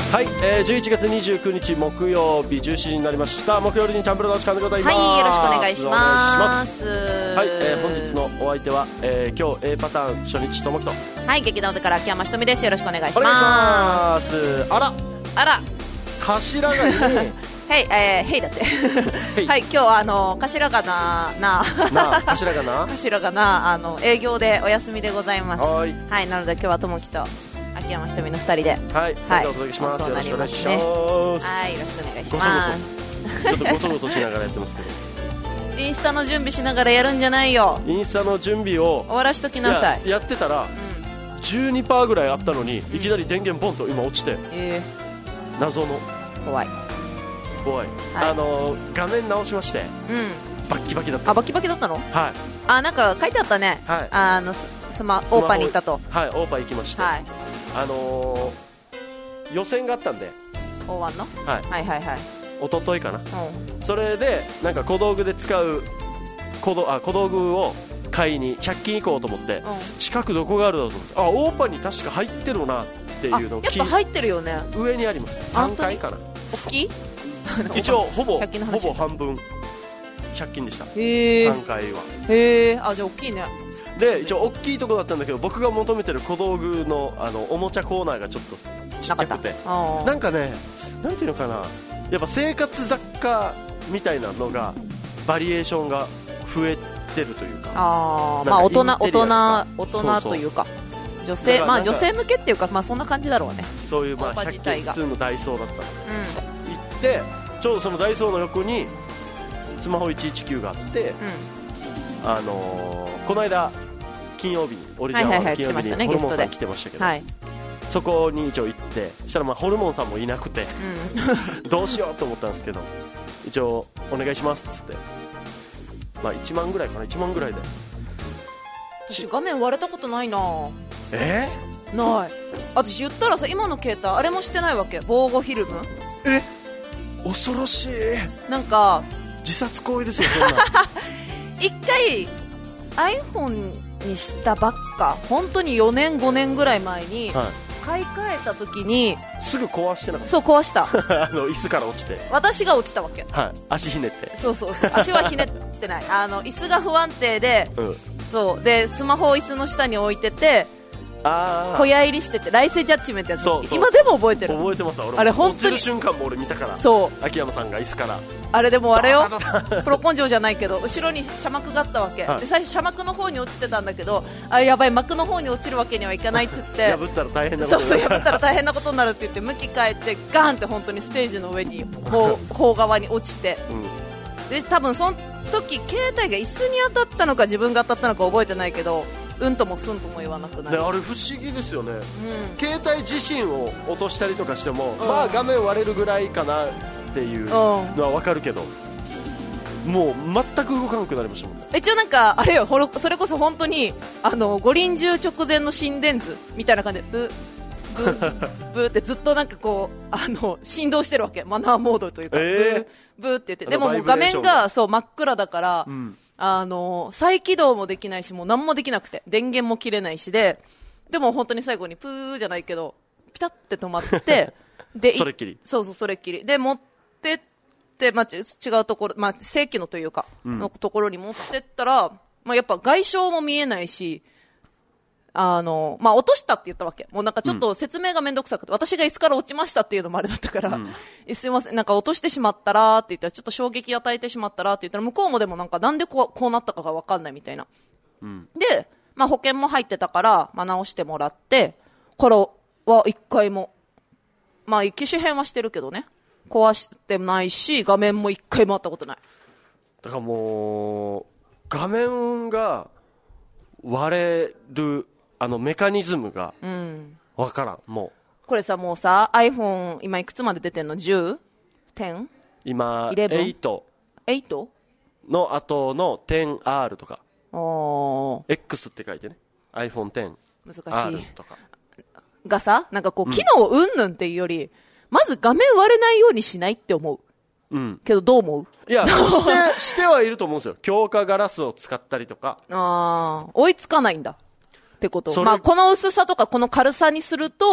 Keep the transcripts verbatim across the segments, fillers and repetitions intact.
はい、えー、じゅういちがつにじゅうくにち木曜日じゅうしちじになりました。木曜日にチャンプルの時間でございます。 はい、よろしくお願いします。 はい、えー、本日のお相手は、えー、今日 A パターン初日ともきと、 はい、劇団でから秋山ひとみです。よろしくお願いします。 お願いします。あらあら頭がいいねはい、えー、へいだってはい、今日はあの頭がなななあ頭がな頭がなあの営業でお休みでございます。 はい、 はい、なので今日はともきと秋山ひとみのふたりで、 はい、はい、お届けします。よろしくお願いします。はい、よろしくお願いします。ちょっとごそごそしながらやってますけどインスタの準備しながらやるんじゃないよ。 インスタの準備を終わらしときなさい。 や, やってたら、うん、じゅうにパーセント ぐらいあったのに、うん、いきなり電源ボンと今落ちて、えー、謎の怖い怖い、はい、あのー、画面直しまして、うん、バッキバキだった。 あ、バキバキだったの。 はい、 あ、なんか書いてあったね、はい、あのスマオーパーに行ったと。 はい、オーパー行きまして、はい、あのー、予選があったんで オーワン の、はい、はいはいはい一昨日かな、うん、それでなんか小道具で使う 小, 道あ小道具を買いにひゃく均行こうと思って、うん、近くどこがあるだろうと思って、あ、オーパーに確か入ってるなっていうのを聞いて。 やっぱ入ってるよね。 上にあります。さんかいかな。 大きい一応ほぼほぼ半分ひゃく均でした。へー、さんかいは。 へー、あ、じゃあ大きいね。で一応大きいところだったんだけど、僕が求めてる小道具 の, あのおもちゃコーナーがちょっとちっちゃくて、な, なんかね、なんていうのかな、やっぱ生活雑貨みたいなのがバリエーションが増えてるというか、 あ、まあ大人大人大人というか、女性、まあ女性向けっていうか、まあそんな感じだろうね。 そういう、まあひゃく均普通のダイソーだったの、うん、行ってちょうどそのダイソーの横にスマホいちいちきゅうがあって、うん、あのー、この間金曜日にオリジナルの金曜日にホルモンさん来てましたけど、はい、そこに一応行って、そしたらまあホルモンさんもいなくて、うん、どうしようと思ったんですけど、一応お願いしますっつって、まあいちまんぐらいかな、いちまんぐらいで。 私画面割れたことないな。 えー、ない。私言ったらさ、今の携帯あれもしてないわけ、防護フィルム。 え、恐ろしい。 なんか自殺行為ですよ、そんな一回 iPhone にしたばっか、本当によねんごねんぐらい前に、はい、買い替えた時にすぐ壊してなかった。 そう、壊したあの椅子から落ちて、 私が落ちたわけ、 はい、足ひねって。 そうそうそう、足はひねってないあの椅子が不安定で、うん、そうでスマホを椅子の下に置いてて、あ小屋入りしてて、来世ジャッジメントやつ、今でも覚えてる。 覚えてます。俺もあれ本当に落ちる瞬間も俺見たから。 そう、 秋山さんが椅子からあれでもあれよプロ根性じゃないけど後ろに車幕があったわけ、はい、で最初車幕の方に落ちてたんだけど、あ、やばい、幕の方に落ちるわけにはいかないって言って破ったら大変なことになる。 そうそう、破ったら大変なことになるって言って向き変えてガーンって本当にステージの上に方側に落ちて、うん、で多分その時携帯が椅子に当たったのか自分が当たったのか覚えてないけど、うんともすんとも言わなくなる。 あれ不思議ですよね、うん、携帯自身を落としたりとかしても、うん、まあ画面割れるぐらいかなっていうのは分かるけど、うん、もう全く動かなくなりましたもんね。 一応なんかあれよ、それこそ本当にあの五輪中直前の心電図みたいな感じでブブブーってずっとなんかこうあの振動してるわけ、マナーモードというか、えー、ブーブーって言って、でももう画面がそう真っ暗だから、うん、あの再起動もできないし、もう何もできなくて電源も切れないしで、でも本当に最後にプーじゃないけどピタッて止まってでそれっきり、 そうそう、それっきりで持ってって、まあ、違うところ、まあ、正規のというか、うん、のところに持ってったら、まあ、やっぱ外傷も見えないし、あのまあ、落としたって言ったわけ。もうなんかちょっと説明がめんどくさくて、うん、私が椅子から落ちましたっていうのもあれだったから、うん、すいません、なんか落としてしまったらって言ったら、ちょっと衝撃与えてしまったらって言ったら、向こうもでもなんかなんでこう、こうなったかが分かんないみたいな、うん、で、まあ、保険も入ってたから、まあ、直してもらってからは一回も、まあ、機種変はしてるけどね、壊してないし、画面も一回もあったことない。 だからもう画面が割れるあのメカニズムが分からん、うん、もうこれさ、もうさ iPhone 今いくつまで出てんの？ じゅう？ じゅう？ 今 はち はち の後の じゅうアール とか、お X って書いてね、 アイフォンテン難しいアール とかがさ、なんかこう機能うんぬんっていうより、うん、まず画面割れないようにしないって思う、うん、けどどう思う？ いやしてしてはいると思うんですよ。強化ガラスを使ったりとか。 あ、追いつかないんだってこと。まあ、この薄さとかこの軽さにすると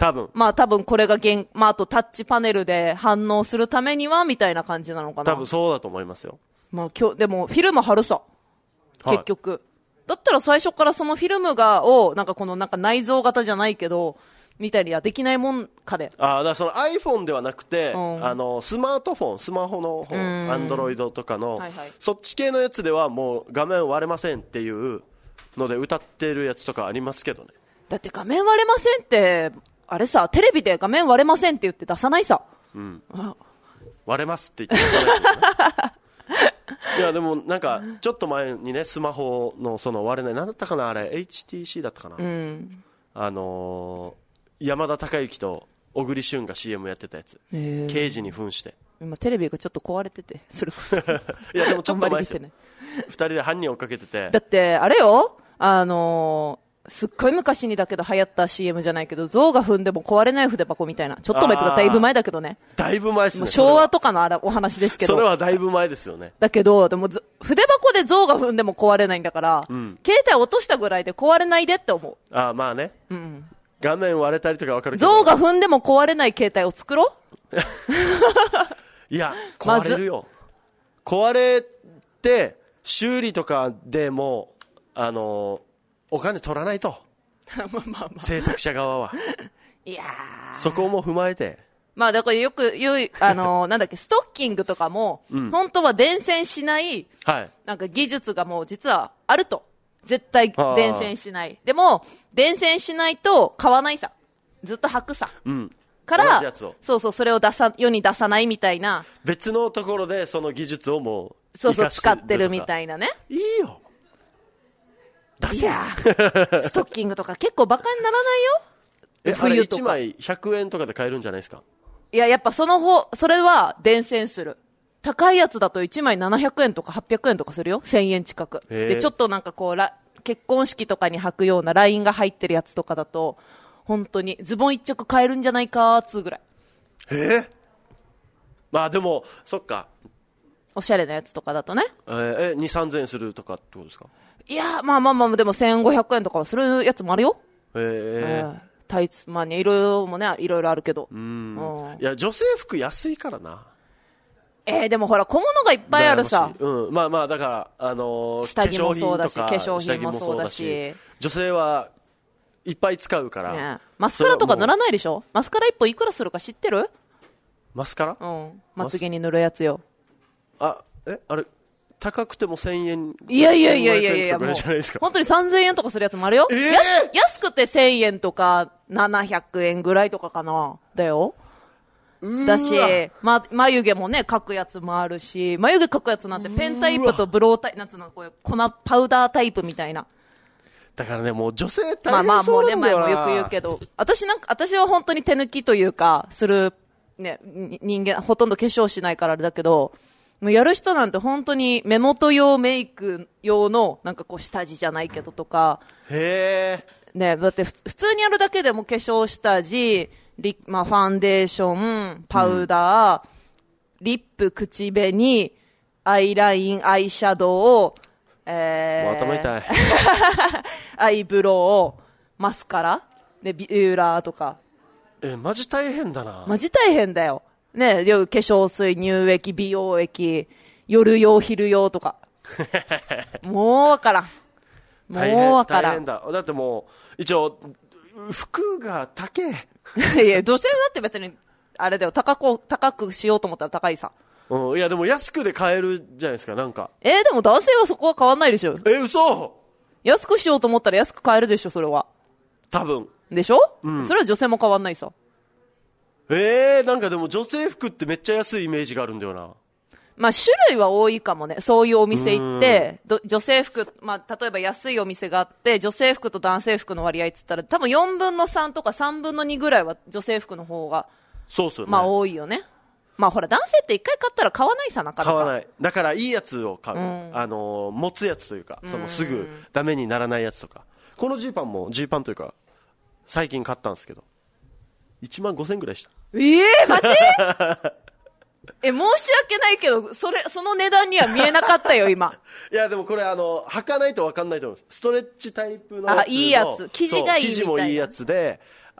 多分。 まあ多分これが現、まああとタッチパネルで反応するためには、みたいな感じなのかな。 多分そうだと思いますよ。 まあ今日、でもフィルム貼るさ。結局。はい、だったら最初からそのフィルムが、を、なんかこのなんか内蔵型じゃないけど、みたいにはできないもんかで。 ああ、だからその iPhone ではなくて、うん、あの、スマートフォン、スマホの方、Android とかの、はいはい、そっち系のやつではもう画面割れませんっていうので歌ってるやつとかありますけどね。 だって画面割れませんって、あれさ、テレビで画面割れませんって言って出さないさ。 うん。割れますって言って出さないけどね。いやでもなんかちょっと前にね、スマホのその割れない、なんだったかなあれ エイチティーシー だったかな、うん、あのー、山田孝之と小栗旬が シーエム やってたやつ、刑事に扮して。 今テレビがちょっと壊れてて、それこそいやでもちょっと前ですよ、ね、ふたりで犯人を追っかけてて。 だってあれよ、あのーすっごい昔にだけど流行った シーエム じゃないけど、象が踏んでも壊れない筆箱みたいな。ちょっと前とかだいぶ前だけどね。 だいぶ前ですね。 昭和とかのあらお話ですけど。 それはだいぶ前ですよね。 だけど、でも筆箱で象が踏んでも壊れないんだから、うん、携帯落としたぐらいで壊れないでって思う。 ああ、まあね。うん。画面割れたりとか分かるけど。 象が踏んでも壊れない携帯を作ろういや、壊れるよ。壊れて、修理とかでも、あのー、お金取らないと。まあまあまあ、制作者側は。いやー。そこも踏まえて。 まあだからよく言う、あのー、なんだっけ、ストッキングとかも、うん、本当は伝染しない、はい、なんか技術がもう実はあると。絶対伝染しない。でも、伝染しないと買わないさ。ずっと履くさ。うん。から、そうそう、それを出さ、世に出さないみたいな。 別のところでその技術をもう、 そうそう、使ってるみたいなね。 いいよ。 いやストッキングとか結構バカにならないよ。 え、冬とかあれいちまいひゃくえんとかで買えるんじゃないですか。 いや、やっぱその方、それは伝染する。高いやつだといちまいななひゃくえんとかはっぴゃくえんとかするよ。せんえん近く。で、ちょっとなんかこう、ら結婚式とかに履くようなラインが入ってるやつとかだと、本当にズボン一着買えるんじゃないかーつうぐらい。 えー、まあでも、そっか。 おしゃれなやつとかだとね。 えー、え、に、さんぜんえんするとかってことですか。 いや、まあまあまあ、でもせんごひゃくえんとかはするやつもあるよ。 へえー。 タイツ、まあね、いろいろもね、いろいろあるけど。 うん。うん、いや、女性服安いからな。 えー、でもほら、小物がいっぱいあるさ。 うん。まあまあ、だから、あのー、 下着もそうだし、化粧品もそうだし。 女性はいっぱい使うから。ね、 マスカラとか塗らないでしょ。マスカラいっぽんいくらするか知ってる？ マスカラ？ うん。まつげに塗るやつよ。 あ、え、あれ、高くてもせんえん。 いやいやいやいやいや、もう、本当にさんぜんえんとかするやつもあるよ。えー、安, 安くてせんえんとか、ななひゃくえんぐらいとかかな。だよ。だし、ま、眉毛もね、描くやつもあるし、眉毛描くやつなんてペンタイプとブロータイプ、なんつうの、こういう粉、パウダータイプみたいな。 だからね、もう女性大変そうなんだよな。まあまあもうね、前もよく言うけど、私なんか、私は本当に手抜きというか、する、ね、人間、ほとんど化粧しないからあれだけど、もうやる人なんて本当に目元用メイク用のなんかこう下地じゃないけどとか。 へー。ね、だって普通にやるだけでも化粧下地、リまあファンデーション、パウダー、うん、リップ、口紅、アイライン、アイシャドウ、えー、もう頭痛い。 アイブロウ、マスカラ、で、ビューラーとか。 え、マジ大変だな。 マジ大変だよ。ね、化粧水、乳液、美容液、夜用、昼用とか。もうわからん。もうわからん。 大変だ。だってもう、一応、服が高え。いや、女性だって別に、あれだよ、高く、高くしようと思ったら高いさ。 うん、いやでも安くで買えるじゃないですか、なんか。 えー、でも男性はそこは変わんないでしょ。 え、嘘？ 安くしようと思ったら安く買えるでしょ、それは。 多分。 でしょ？うん。それは女性も変わんないさ。 えー、なんかでも女性服ってめっちゃ安いイメージがあるんだよな。 まあ種類は多いかもね。そういうお店行って、女性服、まあ例えば安いお店があって、女性服と男性服の割合って言ったら、多分よんぶんのさんとかさんぶんのにぐらいは女性服の方が、 そうっすよね。 まあ多いよね。まあほら男性って一回買ったら買わないさ、なかなか。 買わない。だからいいやつを買う。うん、あのー、持つやつというか、そのすぐダメにならないやつとか。このジーパンも、ジーパンというか、最近買ったんですけど、いちまんごせんぐらいした。 ええー、マジえ、申し訳ないけど、それ、その値段には見えなかったよ、今。 いや、でもこれ、あの、履かないと分かんないと思います。ストレッチタイプのやつの。 あ、いいやつ。生地がいいみたいな。 生地もいいやつで、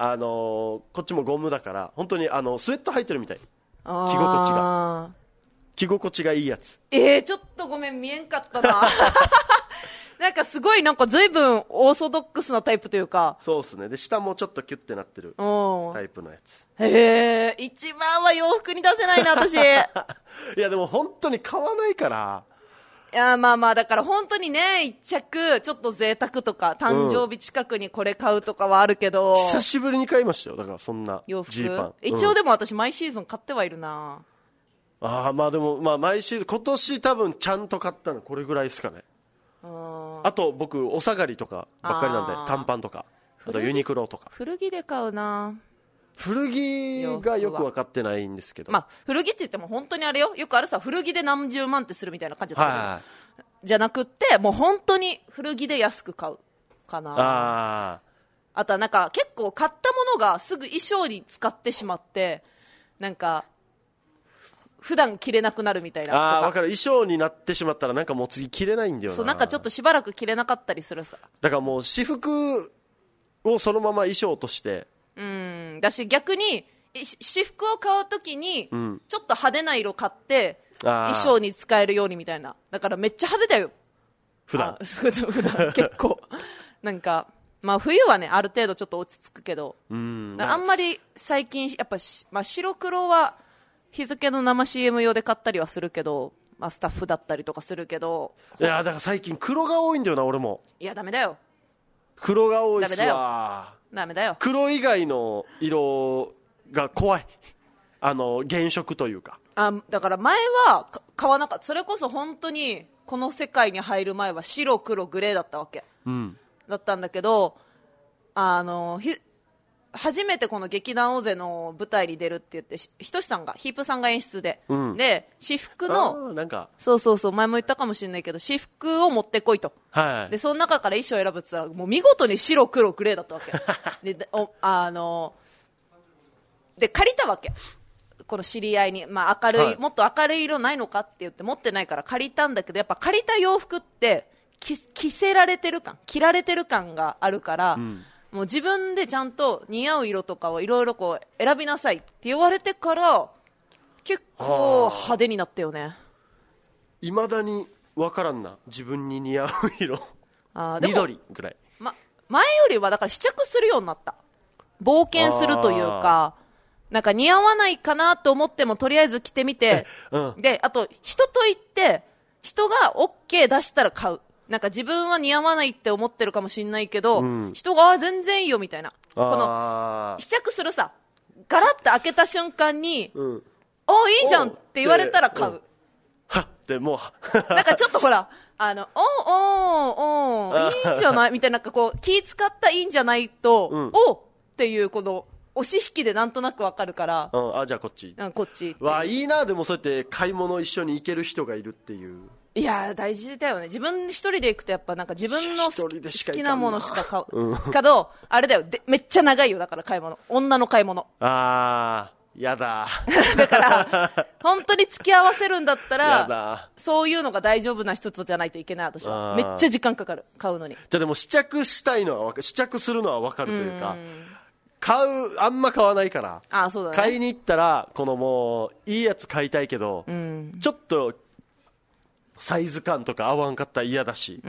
あのー、こっちもゴムだから本当にあのスウェット履いてるみたい。着心地が着心地がいいやつ。 えー、ちょっとごめん見えんかったななんかすごいなんか随分オーソドックスなタイプというか。 そうですね。で下もちょっとキュッてなってるタイプのやつ。 へえ、一番は洋服に出せないな私いやでも本当に買わないから。 いやまあまあだから本当にね一着ちょっと贅沢とか誕生日近くにこれ買うとかはあるけど、うん、 久しぶりに買いましたよ。だからそんなジーパン、 うん、一応でも私毎シーズン買ってはいるな。 ああまあでもまあ毎シーズン今年多分ちゃんと買ったのこれぐらいですかね。あ, あと僕お下がりとかばっかりなんで短パンとかあとユニクロとか古着で買うな。 古着がよく分かってないんですけど、 まあ、古着って言っても本当にあれよよくあるさ古着で何十万ってするみたいな感じだったけど、はい、じゃなくってもう本当に古着で安く買うかな。ああとはなんか結構買ったものがすぐ衣装に使ってしまってなんか普段着れなくなるみたいなとか。 ああ分かる。衣装になってしまったらなんかもう次着れないんだよな。 そうなんかちょっとしばらく着れなかったりするさ。 だからもう私服をそのまま衣装としてうんだし逆に私服を買うときにちょっと派手な色買って衣装に使えるようにみたいな。だからめっちゃ派手だよ普段普段結構なんかまあ冬はねある程度ちょっと落ち着くけどうんあんまり最近やっぱ、まあ、白黒は日付の生 シーエム 用で買ったりはするけど、まあ、スタッフだったりとかするけどいやだから最近黒が多いんだよな俺も。 いやダメだよ黒が多いっすわ。ダメだよダメだよ。 黒以外の色が怖い。あの原色というか。 あだから前は買わなかった。それこそ本当にこの世界に入る前は白黒グレーだったわけ、うん、だったんだけどあのひ初めてこの劇団大勢の舞台に出るって言ってひとしさんがヒープさんが演出で、うん、で私服のなんかそうそうそう前も言ったかもしれないけど私服を持ってこいと、はい、でその中から衣装を選ぶって言ったらもう見事に白黒グレーだったわけでおあので借りたわけこの知り合いに、まあ、明るい、はい、もっと明るい色ないのかって言って持ってないから借りたんだけどやっぱ借りた洋服って着、着せられてる感着られてる感があるから、うんもう自分でちゃんと似合う色とかをいろいろこう選びなさいって言われてから結構派手になったよね。 いまだに分からんな自分に似合う色あでも緑ぐらい、 ま、前よりはだから試着するようになった。冒険するというかなんか似合わないかなと思ってもとりあえず着てみて、うん、であと人と行って人が OK 出したら買う。なんか自分は似合わないって思ってるかもしれないけど、うん、人が全然いいよみたいなこの試着するさガラッと開けた瞬間に、うん、おいいじゃんって言われたら買う、うん、 はってもうなんかちょっとほらあのおおおいいんじゃないみたいな、なんかこう気使ったいいんじゃないと、うん、おっていうこの押し引きでなんとなくわかるから、 うん、あじゃあこっち、 うん、こっちわいいな。でもそうやって買い物一緒に行ける人がいるっていう。 いや大事だよね。自分一人で行くとやっぱなんか自分の好きなものしか買う、うん、けどあれだよでめっちゃ長いよ。だから買い物女の買い物あーやだだから本当に付き合わせるんだったらそういうのが大丈夫な人とじゃないといけない。私はめっちゃ時間かかる買うのに。 じゃあでも試着したいのは試着するのは分かるというか、買うあんま買わないから。 あそうだ、ね、 買いに行ったらこのもういいやつ買いたいけど、うん、ちょっとサイズ感とか合わんかったら嫌だし、うん、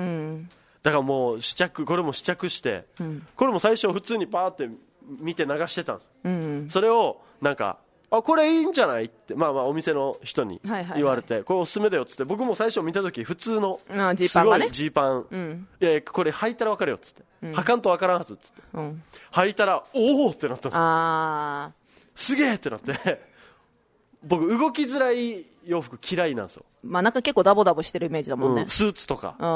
だからもう試着これも試着して、うん、これも最初普通にパーって見て流してたんです、うん、それをなんかあこれいいんじゃないって、まあ、まあお店の人に言われて、はいはいはい、これおすすめだよっつって僕も最初見た時普通のすごいジーパン、うん、いやこれ履いたら分かるよっつって、うん、履かんと分からんはずっつって、うん、履いたらおおってなったんですよ。あすげえってなって僕動きづらい洋服嫌いなんですよ。 まあなんか結構ダボダボしてるイメージだもんね、 うん、スーツとか、うん、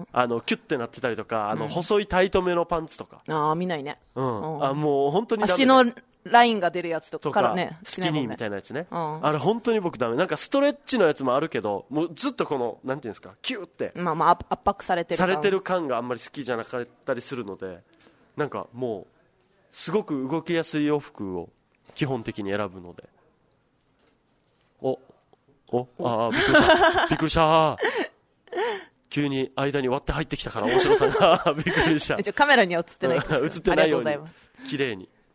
あのキュッてなってたりとかあの細いタイトめのパンツとか、 うん、ああ見ないね、 うんうん、あもう本当にダメ足のラインが出るやつとかからねスキニーみたいなやつね、うん、あれ本当に僕ダメ。なんかストレッチのやつもあるけどもうずっとこのなんていうんですかキュッて、 まあ、まあ圧迫されてるされてる感があんまり好きじゃなかったりするのでなんかもうすごく動きやすい洋服を基本的に選ぶのでおおああびっくりしたびっくりした急に間に割って入ってきたから大城さんがびっくりした。 一応カメラには映ってないけど映ってないように綺麗に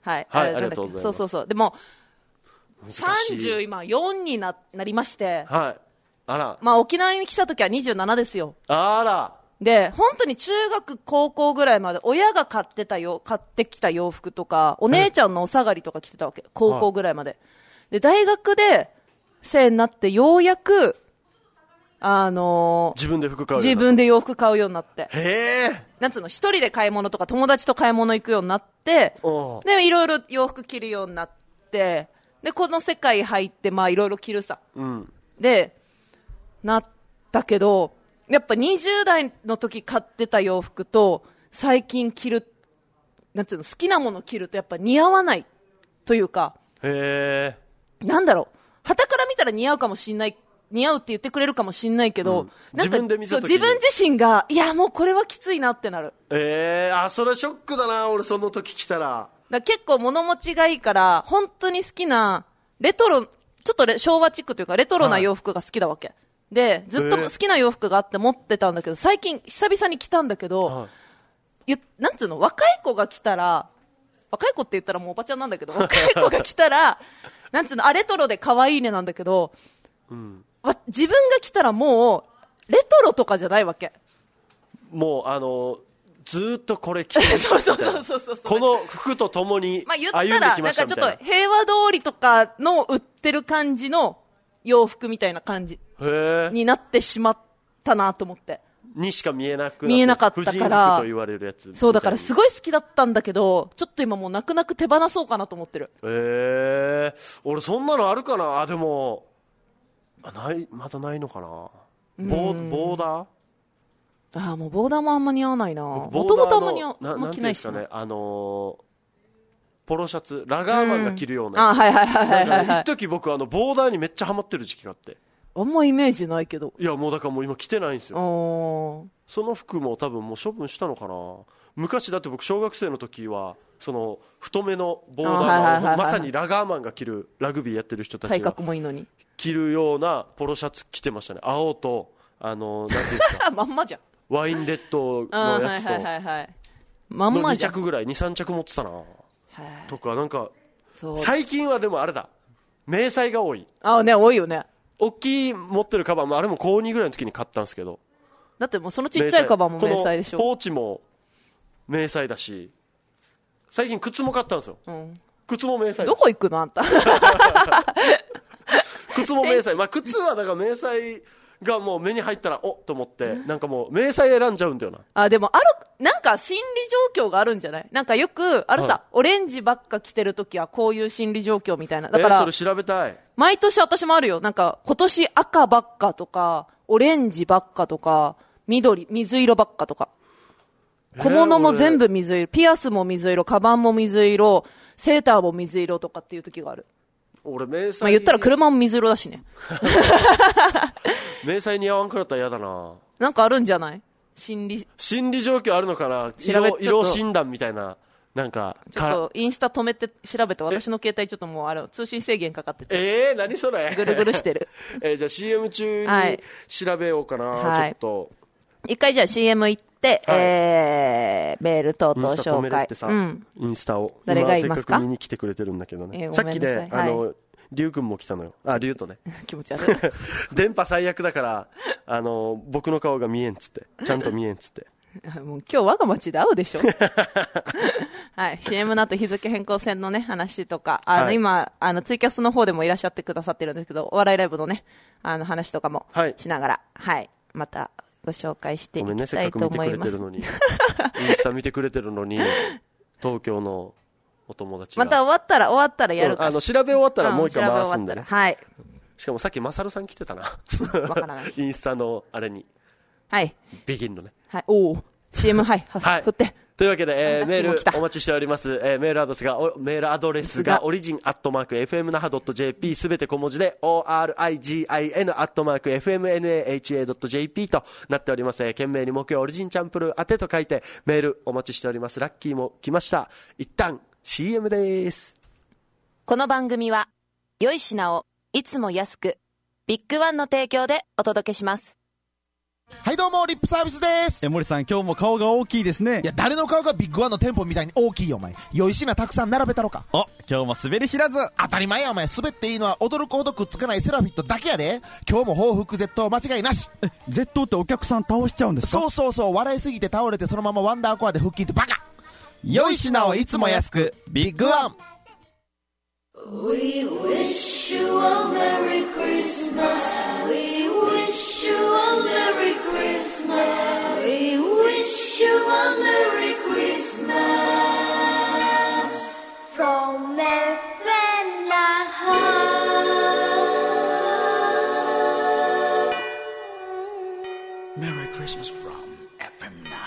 はい。 はい、ありがとうございます。 そうそうそう。でも、さんじゅう今よんに な, なりまして、 はい。あら。 まあ沖縄に来た時はにじゅうななですよ。 あら。 で、本当に中学、高校ぐらいまで親が買ってたよ、買ってきた洋服とか、お姉ちゃんのお下がりとか着てたわけ。高校ぐらいまで。で、大学で生になってようやく、あのー、 自分で服買うようになった。 自分で洋服買うようになって。 へー。 なんつうの、一人で買い物とか友達と買い物行くようになって、で、いろいろ洋服着るようになって、で、この世界入って、まあいろいろ着るさ。 うん、 で、なったけど、やっぱにじゅう代の時買ってた洋服と最近着る、なんていうの、好きなもの着るとやっぱ似合わないというか、 へー。なんだろう、旗から見たら似合うかもしんない、似合うって言ってくれるかもしんないけど、うん、 自分で見た時に自分自身が、いやもうこれはきついなってなる。 えー、あ、それショックだな、俺その時着たら。 だ結構物持ちがいいから、本当に好きな、レトロ、ちょっとレ昭和チックというかレトロな洋服が好きだわけ。はい、で、ずっと好きな洋服があって持ってたんだけど、最近久々に着たんだけど、はい、なんつうの、若い子が着たら、若い子って言ったらもうおばちゃんなんだけど、若い子が着たら、なんつうの、あ、レトロで可愛いねなんだけど、うん、自分が着たらもう、レトロとかじゃないわけ。 もう、あの、ずーっとこれ着てるそうそうそうそうそう。 この服と共に歩んできましたみたいな。まあ言ったら、なんかちょっと平和通りとかの売ってる感じの洋服みたいな感じになってしまったなと思って。 にしか見えなくなって見えなかったから。婦人服と言われるやつ。 そう、だからすごい好きだったんだけど、ちょっと今もう泣く泣く手放そうかなと思ってる。 へえー。俺そんなのあるかな。あ、でも、あ、ない、まだないのかな。ボー、ボーダーああ、もうボーダーもあんま似合わないな。もともとあんま似合わない。着ないしな。なんていうんですかね、あのー、ポロシャツ、ラガーマンが着るような。 うん、あ、はいはいはいはい、はい。 一時僕あの、ボーダーにめっちゃハマってる時期があって。 あんまイメージないけど。 いや、もうだからもう今着てないんですよ。その服も多分もう処分したのかな。昔だって僕小学生の時は、その、太めのボーダーが、まさにラガーマンが着る、ラグビーやってる人たちが。 体格もいいのに。 着るようなポロシャツ着てましたね。青と、あの、なんていうんですか。 まんまじゃん。 ワインレッドのやつと、 はいはいはいはい、まんまじゃん。 に着ぐらい、に、さん着持ってたな。とか、なんか、最近はでもあれだ。迷彩が多い。 ああね、多いよね。 大きい持ってるカバンも、あれも高にぐらいの時に買ったんですけど。 だってもうそのちっちゃいカバンも迷彩でしょ。 ポーチも迷彩だし、最近靴も買ったんですよ。うん、靴も迷彩。 どこ行くのあんた。 靴も迷彩。まあ靴はだから迷彩がもう目に入ったらおっと思って、なんかもう迷彩選んじゃうんだよな。 あ、でもある、なんか心理状況があるんじゃない？なんかよくあるさ、はい、オレンジばっか着てるときはこういう心理状況みたいな。だから、 えー、それ調べたい。 毎年私もあるよ。なんか今年赤ばっかとか、オレンジばっかとか、緑、水色ばっかとか。小物も全部水色、ピアスも水色、カバンも水色、セーターも水色とかっていう時がある。 俺迷彩、 まあ、言ったら車も水色だしね。 迷彩似合わんくなったら嫌だな。 なんかあるんじゃない？心理心理状況あるのかな。色色診断みたいな。なんかちょっとインスタ止めて調べて、私の携帯ちょっともうあれ通信制限かかってて、 えー、何それぐるぐるしてる。 えー、じゃあ シーエム 中に調べようかな、はい、ちょっと一回じゃあ シーエム 行って、はい、えー、メール等々紹介。 インスタ止めるってさ、うん、インスタを誰がいますか？ せっかく見に来てくれてるんだけどね、えー、さっきね、あの、はい、リュウ君も来たのよ。あ、リュウとね。 気持ち悪い。 電波最悪だから、あの、僕の顔が見えんっつって。ちゃんと見えんっつって。 もう今日我が町で会うでしょ。はい。シーエム の後日付変更線のね、話とか、あの、はい、今、あの、ツイキャスの方でもいらっしゃってくださってるんですけど、お笑いライブのね、あの、話とかもしながら、はい、はい。また、ご紹介していきたいと思います。ごめんね、せっかく見てくれてるのに。インスタ見てくれてるのに、東京のお友達が。 また終わったら、終わったらやるから。 うん、あの、調べ終わったらもう一回回すんでね。 はい。 しかもさっきマサルさん来てたな。 わからない。 インスタのあれに。 はい。 ビギンのね。 はい。おー。シーエム はい。はい。振って。 というわけで、えー、メールお待ちしております。えー、メールアドレスが、メールアドレスが、オリジンアットマーク エフエムナハドットジェーピー すべて小文字で、オーアールアイジーアイエヌ アットマーク エフエムナハドットジェーピー となっております。懸命に木曜オリジンチャンプル宛てと書いて、メールお待ちしております。ラッキーも来ました。一旦 シーエム です。 この番組は、良い品をいつも安く、ビッグワンの提供でお届けします。 はいどうもリップサービスです。 え森さん今日も顔が大きいですね。 いや誰の顔がビッグワンの店舗みたいに大きいよお前。良い品たくさん並べたろか。 お今日も滑り知らず。 当たり前やお前。滑っていいのは驚くほどくっつかないセラフィットだけやで。今日も報復絶倒間違いなし。 え絶倒ってお客さん倒しちゃうんですか？ そうそうそう。笑いすぎて倒れてそのままワンダーコアで腹筋ってバカ。 良い品をいつも安くビッグワン。 We wish you a Merry Christmas. We wish you a Merry Christmas. We wish you a Merry Christmas. From F M Naha. Merry Christmas from F M Naha.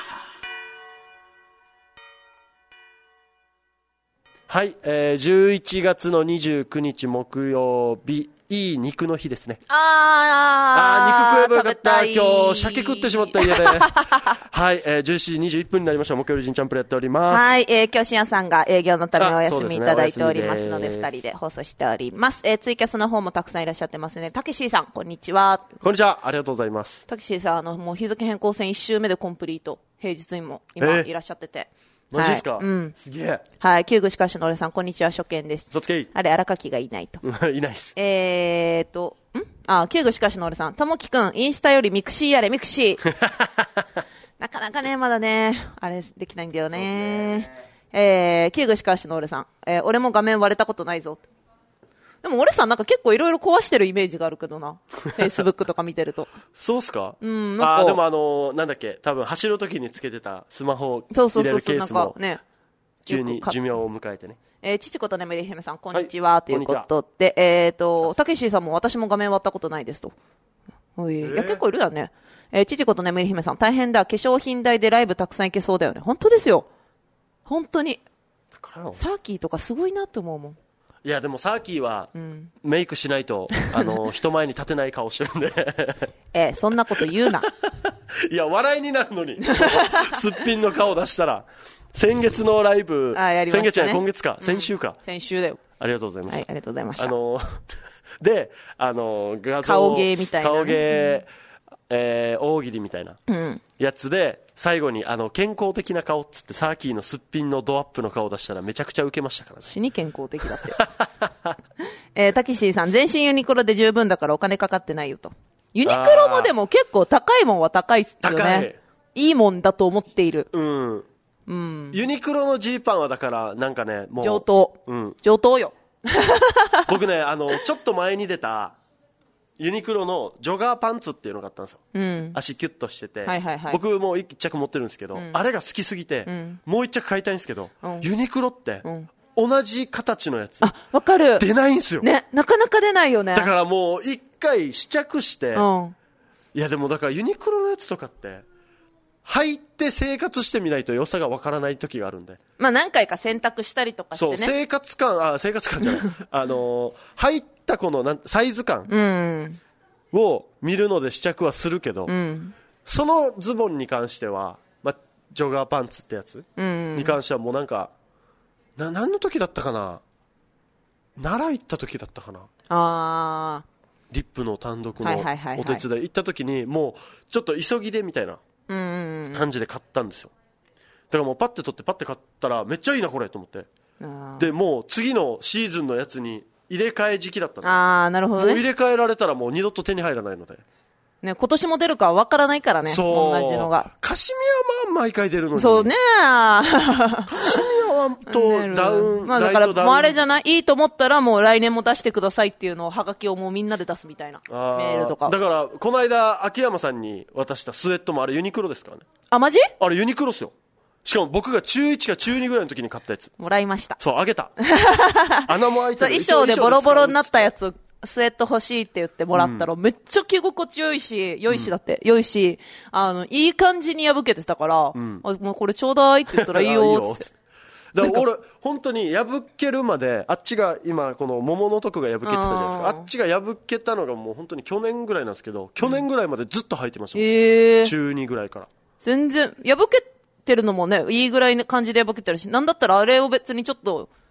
はい、えー、じゅういちがつのにじゅうくにち木曜日、いい肉の日ですね。 あー、 あー肉食えばよかった。今日鮭食ってしまった家ではい、えー、じゅうしちじにじゅういっぷんになりました。木曜日じんちゃんプレやっております。 はい、えー、今日深夜さんが営業のためお休みいただいておりますので、二、ね、人で放送しております。えー、ツイキャスの方もたくさんいらっしゃってますね。たけしーさんこんにちは。 こんにちは、ありがとうございます。 たけしーさん、あのもう日付変更線いっ週目でコンプリート、平日にも今いらっしゃってて、えーマジですか、 はい、うん、 すげえ。 はい、旧具しかしの俺さんこんにちは、初見です。 そつけい。 あれ荒垣がいないといないっす。 えーとんあ旧具しかしの俺さん、ともきくんインスタよりミクシーやれミクシーなかなかねまだねあれできないんだよね。ねえー、旧具しかしの俺さん、えー、俺も画面割れたことないぞ。でも俺さんなんか結構いろいろ壊してるイメージがあるけどなフェイスブックとか見てるとそうっすか。 うんなんかあでもあのー、なんだっけ多分走るときにつけてたスマホを入れるケースも急に寿命を迎えてね。 えー、父子と眠り姫さんこんにちは、はい、ということでえっ、ー、とたけしさんも私も画面割ったことないですと。おい、えー、いや結構いるよね。えー、父子と眠り姫さん大変だ、化粧品代でライブたくさん行けそうだよね。本当ですよ本当に。だからサーキーとかすごいなって思うもん。 いやでもサーキーはメイクしないと、うん、あの人前に立てない顔してるんでえー、そんなこと言うな。 いや笑いになるのにすっぴんの顔出したら。先月のライブ、 あやりましたね、 先月じゃない今月か、うん、先週か、 先週だよ。 ありがとうございました。 はい、ありがとうございました。 あのであの画像顔芸みたいな、ね、 顔芸、えー、大喜利みたいなやつで、うん、最後にあの健康的な顔っつってサーキーのすっぴんのドアップの顔出したらめちゃくちゃウケましたからね。 死に健康的だってえー、タキシーさん全身ユニクロで十分だからお金かかってないよと。ユニクロもでも結構高いもんは高いっすよね。高い、いいもんだと思っている。 うんうん、ユニクロのジーパンはだからなんかねもう上等、うん、上等よ僕ねあのちょっと前に出たユニクロのジョガーパンツっていうのがあったんですよ、うん、足キュッとしてて、はいはいはい、僕もう一着持ってるんですけど、うん、あれが好きすぎて、うん、もう一着買いたいんですけど、うん、ユニクロって、うん、同じ形のやつあわかる出ないんですよ、 ね、なかなか出ないよね。 だからもう一回試着して、うん、いやでもだからユニクロのやつとかって履いて生活してみないと良さがわからない時があるんで、 まあ何回か選択したりとかしてね。 そう生活感あ生活感じゃないあのー、履いたこのなんサイズ感を見るので試着はするけど、うん、そのズボンに関しては、まあ、ジョガーパンツってやつに関してはもうなんかな何の時だったかな、奈良行った時だったかな、あリップの単独のお手伝い行った時にもうちょっと急ぎでみたいな感じで買ったんですよ。だからもうパッて取ってパッて買ったらめっちゃいいなこれと思って、でもう次のシーズンのやつに入れ替え時期だったので、 あーなるほどね、 もう入れ替えられたらもう二度と手に入らないので、 ね、今年も出るかわからないからね。そう同じのがカシミヤは毎回出るのに、 そうねカシミヤはとダウン、 まあ、だからもうあれじゃない、いいと思ったらもう来年も出してくださいっていうのをはがきをもうみんなで出すみたいなメールとか。 だからこの間秋山さんに渡したスウェットもあれユニクロですからね。 あマジ？ あれユニクロっすよ。しかも僕が中いちか中にぐらいの時に買ったやつもらいました。 そうあげた穴も開いてる衣装でボロボロになったやつスウェット欲しいって言ってもらったら、うん、めっちゃ着心地良いし良いしだって、うん、良いしあのいい感じに破けてたから、うん、あもうこれちょうだいって言ったらいいよっつってだから俺本当に破けるまであっちが今この桃のとこが破けてたじゃないですか。あっちが破けたのがもう本当に去年ぐらいなんですけど、去年ぐらいまでずっと履いてましたもん、うんえー、中にぐらいから全然破けてるのもねいいぐらいの感じで破けてるし、なんだったらあれを別にちょっと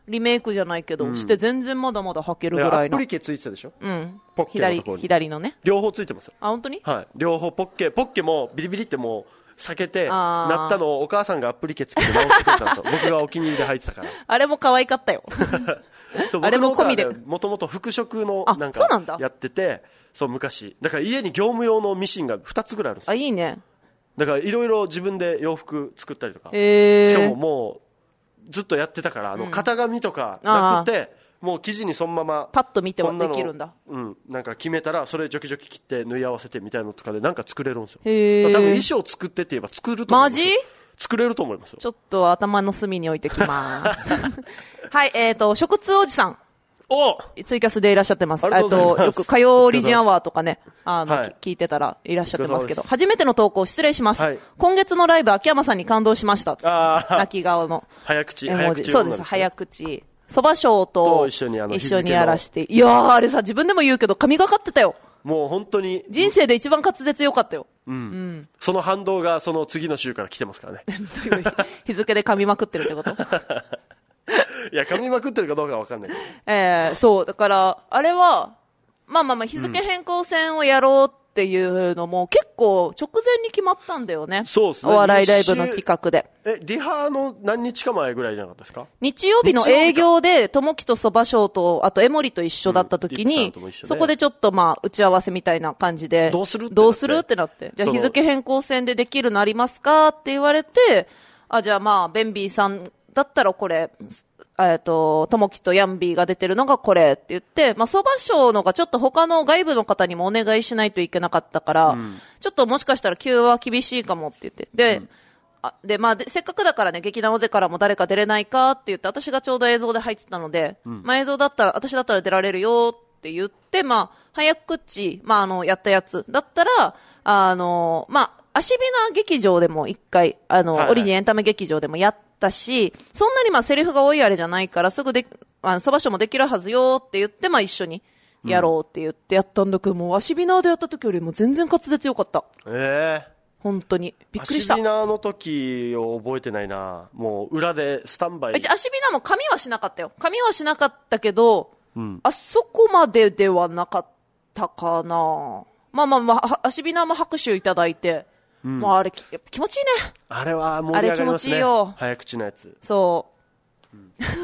リメイクじゃないけど、 うんして全然まだまだ履けるいぐらいの。 やアップリケついてたでしょ。 うん。 ポッケのところ左、 に左のね。 両方ついてますよ。 あ、本当に？ はい。両方ポッケ、ポッケもビリビリってもう避けて、 あーなったのをお母さんがアップリケつけて直してくれたんですよ。僕がお気に入りで履いてたから。 あれも可愛かったよ。 そうあれも込みで。 もともと服飾のあなんそうなんだかやってて、そう昔。だから家に業務用のミシンがふたつぐらいあるんですあ、 よ。 いいね。 だからいろいろ自分で洋服作ったりとか。 へー。 しかももうずっとやってたから、あの型紙とかなくて、もう生地にそのままパッと見てはこなのできるんだ。 うん、なんか決めたらそれジョキジョキ切って縫い合わせてみたいなのとかでなんか作れるんですよ。 へー。 多分衣装作ってって言えば作ると思いますよ。 マジ？ 作れると思いますよ。 ちょっと頭の隅に置いてきます。はい、えっ、ー、と、食通おじさん。 おツイキャスでいらっしゃってます。 ありがとうございますえっと、よく火曜オリジンアワーとかね、あの、 はいき聞いてたらいらっしゃってますけど、 お疲れ様です初めての投稿失礼します。 はい今月のライブ、秋山さんに感動しました。 あー泣き顔の早口、 絵文字。 早口そうです、早口。そば賞とと一緒にあの一緒にやらして。いやー、あれさ、自分でも言うけど、神がかってたよ。 もう本当に、 人生で一番滑舌良かったよ。 うんその反動がその次の週から来てますからね。 日付で噛みまくってるってこといや、噛みまくってるかどうかわかんないけど。 えー、そう、だから、あれは、まあまあまあ、日付変更戦をやろうっていうのも、結構直前に決まったんだよね。 そうですねお笑いライブの企画で。 え、リハの何日か前ぐらいじゃなかったですか？ 日曜日の営業で、ともきとそば賞と、あと江森と一緒だった時うんリに、 ップさんとも一緒ねそこでちょっとまあ、打ち合わせみたいな感じで、 どうするってなってどうするってなって。じゃあその日付変更戦でできるのありますかって言われて、あ、じゃあまあ、ベンビーさんだったらこれ、えっと、ともきとヤンビーが出てるのがこれって言って、まあ、そば賞のがちょっと他の外部の方にもお願いしないといけなかったから、うん、ちょっともしかしたら急は厳しいかもって言って。で、うん、あで、まあで、せっかくだからね、劇団尾瀬からも誰か出れないかって言って、私がちょうど映像で入ってたので、うん、まあ映像だったら、私だったら出られるよって言って、まあ、早口、まああの、やったやつだったら、あの、まあ、アシビナ劇場でも一回、あの、はいはい、オリジンエンタメ劇場でもやったし、そんなにまあセリフが多いあれじゃないから、すぐで、あの、そば賞もできるはずよって言って、まあ一緒にやろうって言ってやったんだけど、うん、もうアシビナーでやった時よりも全然滑舌良かった。 ええー。 本当に。びっくりした。 アシビナーの時を覚えてないな。もう裏でスタンバイ。 アシビナーも髪はしなかったよ。髪はしなかったけど、 うん、 あそこまでではなかったかな。まあまあまあ、アシビナーも拍手いただいて、うん、もうあれき気持ちいいね。 あれは盛り上がりますね。あれ気持ちいいよ。早口のやつ。 そう。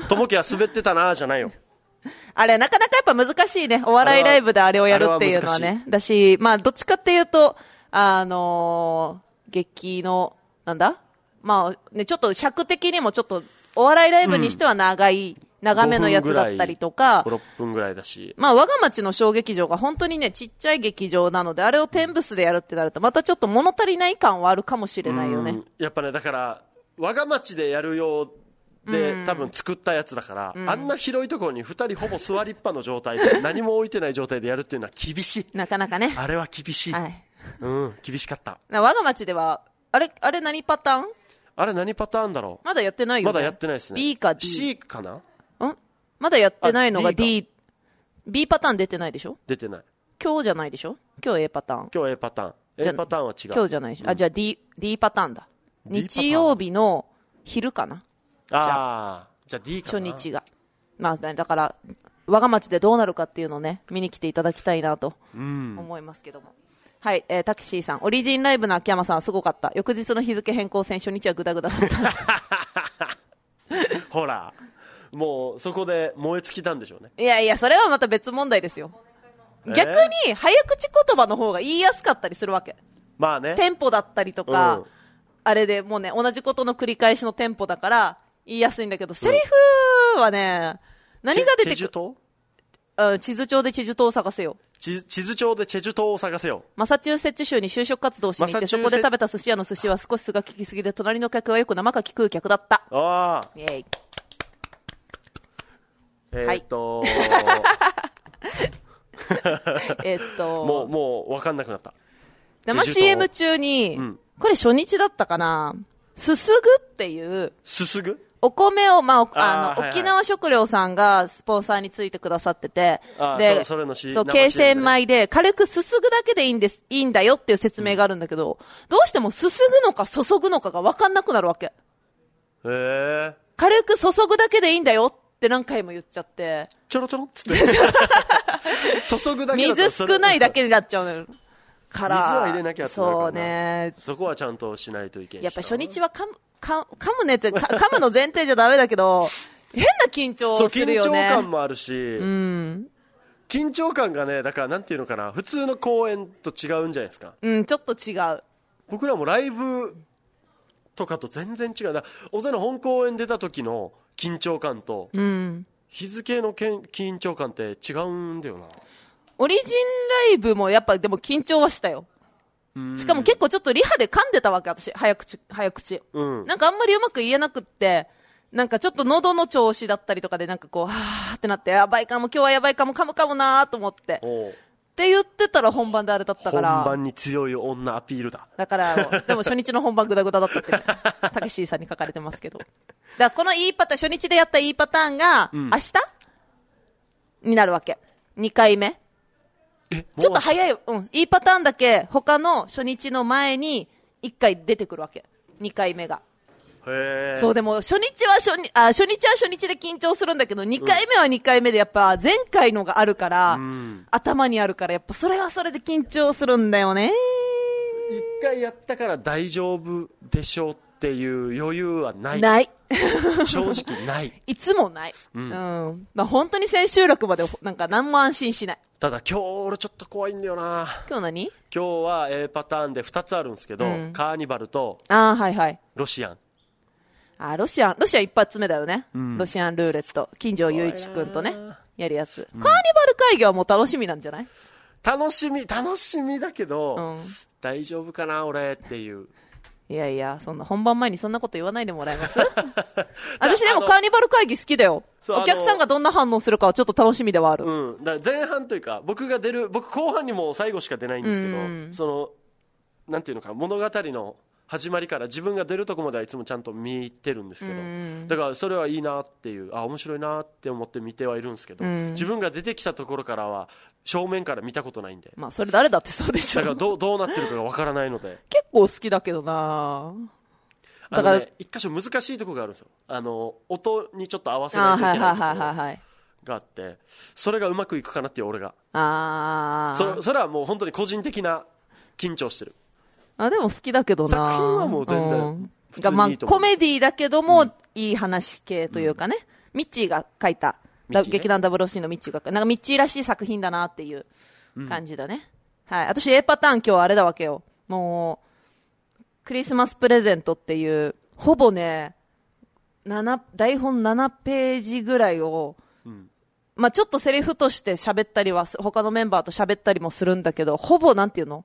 ともきは滑ってたなじゃないよ。 あれなかなかやっぱ難しいね。お笑いライブであれをやるっていうのはね。だし、まあどっちかっていうと、あのー、劇の、なんだまあね、ちょっと尺的にもちょっとお笑いライブにしては長い、うん長めのやつだったりとか。 ご、ろっぷんぐらいだし。 まあ、我が町の小劇場が本当にね、ちっちゃい劇場なので、あれをテンブスでやるってなると、またちょっと物足りない感はあるかもしれないよね。 やっぱね、だから、我が町でやるようで、多分作ったやつだから、あんな広いところに二人ほぼ座りっぱの状態で、何も置いてない状態でやるっていうのは厳しい。 なかなかね。 あれは厳しい。はい。うん、厳しかった。 我が町では、あれ、あれ何パターン？ あれ何パターンだろう？ まだやってないよね。 まだやってないですね。 B か D。 C かな？ ん？まだやってないのが D, D。B パターン出てないでしょ？ 出てない。 今日じゃないでしょ？今日 A パターン。 今日 A パターン。A パターンは違う。 今日じゃないでしょ？うん、あ、じゃあ D、D パターンだ。日曜日の昼かな？ ああ、じゃあ D かな？ 初日が。まあ、だから、我が町でどうなるかっていうのをね、見に来ていただきたいなと思いますけども。うん、はい、えー、タキシーさん。オリジンライブの秋山さんすごかった。翌日の日付変更戦初日はグダグダだった。 ほら。もうそこで燃え尽きたんでしょうね。 いやいや、それはまた別問題ですよ。えー、逆に早口言葉の方が言いやすかったりするわけ。 まあね。 テンポだったりとか、うん、あれでもうね、同じことの繰り返しのテンポだから言いやすいんだけど、セリフはね、うん、何が出てくる？チェジュ島？うん、地図帳でチェジュ島を探せよ。 地図帳でチェジュ島を探せよ。 マサチューセッツ州に就職活動しに行って、そこで食べた寿司屋の寿司は少し酢が効きすぎで、隣の客はよく生牡蠣食う客だった。 ああ。 イェイ。 えー、っと、 えっと、 もう、もう、わかんなくなった。 生 シーエム 中に、うん、これ初日だったかな、すすぐっていう、 すすぐお米を、まあ、あの、はいはい、沖縄食料さんがスポンサーについてくださってて、 で、それのし、 そう、京泉米で、軽くすすぐだけでいいんです、いいんだよっていう説明があるんだけど、うん、どうしてもすすぐのか注ぐのかがわかんなくなるわけ。 へー。 軽く注ぐだけでいいんだよって何回も言っちゃって。 ちょろちょろっつって。注ぐだけだと水少ないだけになっちゃうのよ。から。 水は入れなきゃってなるからな。 そうね。 そこはちゃんとしないといけない。 やっぱ初日は噛む、噛むねって、噛むの前提じゃダメだけど、変な緊張するよね。 そう、緊張感もあるし、 うん。 緊張感がね、だからなんていうのかな、普通の公演と違うんじゃないですか。 うん、ちょっと違う。僕らもライブとかと全然違う。だおぜの本公演出た時の緊張感と、うん、日付のけん緊張感って違うんだよな。 オリジンライブもやっぱでも緊張はしたよ。しかも結構ちょっとリハで噛んでたわけ、私。早口、早口。うん、なんかあんまりうまく言えなくって、なんかちょっと喉の調子だったりとかでなんかこう、はーってなって、やばいかも、今日はやばいかも、噛むかもなーと思って。って言ってたら本番であれだったから。 本番に強い女アピールだ。 だから、でも初日の本番グダグダだったって、たけしーさんに書かれてますけど。だからこのいいパターン、初日でやったいいパターンが、うん、明日になるわけ。にかいめ。 え、 ちょっと早い、うん。いいパターンだけ、他の初日の前にいっかい出てくるわけ。にかいめが。 へー。 そう、でも初日は初日、あ、初日は初日で緊張するんだけど、にかいめはにかいめでやっぱ前回のがあるから、うん、頭にあるから、やっぱそれはそれで緊張するんだよね。 一回やったから大丈夫でしょうっていう余裕はない。 ない。 正直ない。 いつもない。うん。うん、まあ、本当に千秋楽までなんか何も安心しない。 ただ今日俺ちょっと怖いんだよな。 今日何？ 今日は A パターンでふたつあるんですけど、うん、カーニバルと、 あ、はいはい。 ロシアン。 あ、ロシアン、ロシアン一発目だよね。うん、ロシアンルーレット。金城雄一くんとね、やるやつ、うん。カーニバル会議はもう楽しみなんじゃない？ 楽しみ、楽しみだけど、うん、大丈夫かな俺っていう。 いやいや、そんな本番前にそんなこと言わないでもらえます？私でもカーニバル会議好きだよ。お客さんがどんな反応するかはちょっと楽しみではある。 うん。だから前半というか、僕が出る、僕後半にも最後しか出ないんですけど、うん、その、なんていうのか、物語の始まりから自分が出るとこまではいつもちゃんと見てるんですけど、うん、だからそれはいいなっていう、あ、面白いなって思って見てはいるんですけど、うん、自分が出てきたところからは正面から見たことないんで。 まあそれ誰だってそうでしょ。 だからどう、どうなってるかがわからないので。 結構好きだけどな。 だから、ね、一箇所難しいところがあるんですよ。あの、音にちょっと合わせないといけないところがあって、それがうまくいくかなっていう俺が。 あそれ、それはもう本当に個人的な緊張してる。 あ、でも好きだけどな。 作品はもう全然普通にいいと思う。 まあ、コメディだけども、うん、いい話系というかね。うん、ミッチーが書いた、ね、劇団 ダブルオーシー のミッチーが、なんかミッチーらしい作品だなっていう感じだね。うん、はい。私 A パターン今日あれだわけよ。もう、クリスマスプレゼントっていう、ほぼね、なな、台本ななページぐらいを、うん、まあちょっとセリフとして喋ったりは、他のメンバーと喋ったりもするんだけど、ほぼなんていうの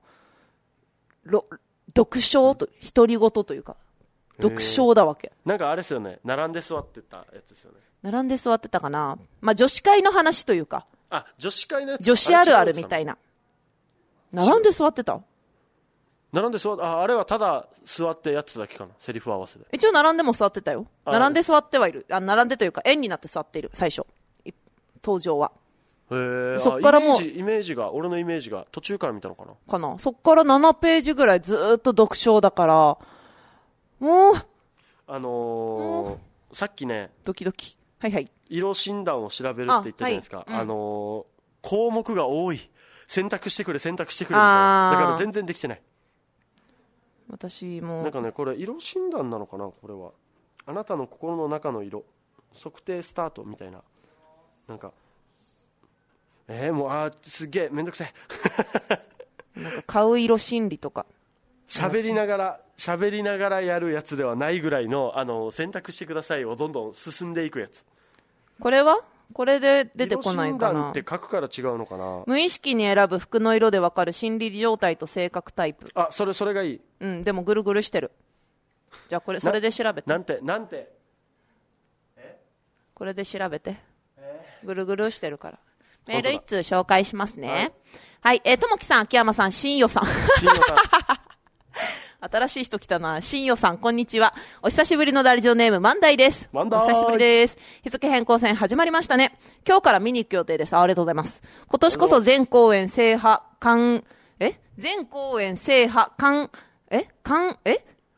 読書と、独り言というか、読書だわけ。 なんかあれですよね、並んで座ってたやつですよね。 並んで座ってたかな。まあ女子会の話というか。 あ、女子会のやつ。 女子あるあるみたいな。並んで座ってた？ 並んで座って、あ、あれはただ座ってやつだけかな、セリフ合わせで。 一応並んでも座ってたよ。並んで座ってはいる。あ、並んでというか、円になって座っている、最初。登場は。 へー。そっからもうイメージ、イメージが、俺のイメージが途中から見たのかなかな。そっからななページぐらいずーっと読書だから、もう、 あのー、さっきね、 ドキドキ。はいはい。 色診断を調べるって言ったじゃないですか。あ、はい、うん、あのー、項目が多い。選択してくれ、選択してくれみたいな。だから全然できてない。 私も。 なんかね、これ色診断なのかな、これは。あなたの心の中の色。測定スタートみたいな。なんか、えー、もう、あー、すげえ、めんどくせえ。なんか買う色心理とか。 喋りながら、喋りながらやるやつではないぐらいの、あの、選択してくださいをどんどん進んでいくやつ。 これはこれで出てこないかな。 色診断って書くから違うのかな。 無意識に選ぶ服の色でわかる心理状態と性格タイプ。 あ、それ、それがいい。 うん、でもぐるぐるしてる。じゃあこれ、それで調べて。 なんて、なんて。 えこれで調べて。えぐるぐるしてるから。メール一通紹介しますね。はい、はい、えー、ともきさん、秋山さん、新与さん。 新与さん。 新しい人来たな。新与さん、こんにちは。お久しぶりのラジオネーム、万代です。 万代。 お久しぶりです。日付変更戦始まりましたね。今日から見に行く予定です。あ、ありがとうございます。今年こそ全公演制覇、完、え全公演制覇、完、え完、ええ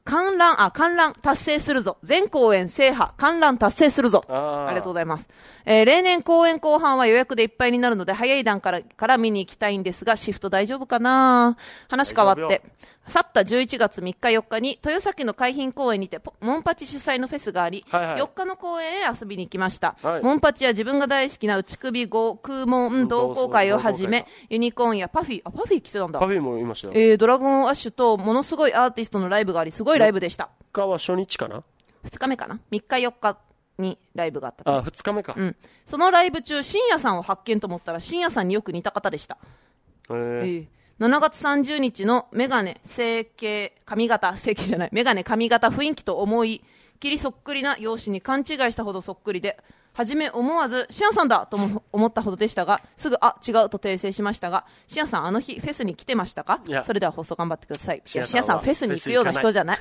観覧、あ、観覧達成するぞ。全公演制覇、観覧達成するぞ。 あ, ありがとうございます。えー、例年公演後半は予約でいっぱいになるので、早い段から、から見に行きたいんですが、シフト大丈夫かな？話変わって、去ったじゅういちがつみっかよっかに、豊崎の海浜公園にて、モンパチ主催のフェスがあり、はいはい、よっかの公演へ遊びに行きました。はい、モンパチは自分が大好きな内首五空門同好会をはじめ、ユニコーンやパフィー、あ、パフィー来てたんだ。 パフィーもいましたよ。 えー、ドラゴンアッシュと、ものすごいアーティストのライブがあり、すごいライブでした。 みっかは初日かな？ ふつかめかな？ みっかよっかにライブがあった。 あ、ふつかめか。 うん。そのライブ中、深夜さんを発見と思ったら、深夜さんによく似た方でした。 へー。えーしちがつさんじゅうにちのメガネ、整形、髪型、整形じゃない、メガネ、髪型、雰囲気と思い切りそっくりな容姿に勘違いしたほどそっくりで、はじめ思わず、シアンさんだとも思ったほどでしたが、すぐ、あ、違うと訂正しましたが、シアンさんあの日フェスに来てましたか？それでは放送頑張ってください。いや、シアンさんフェスに行くような人じゃない。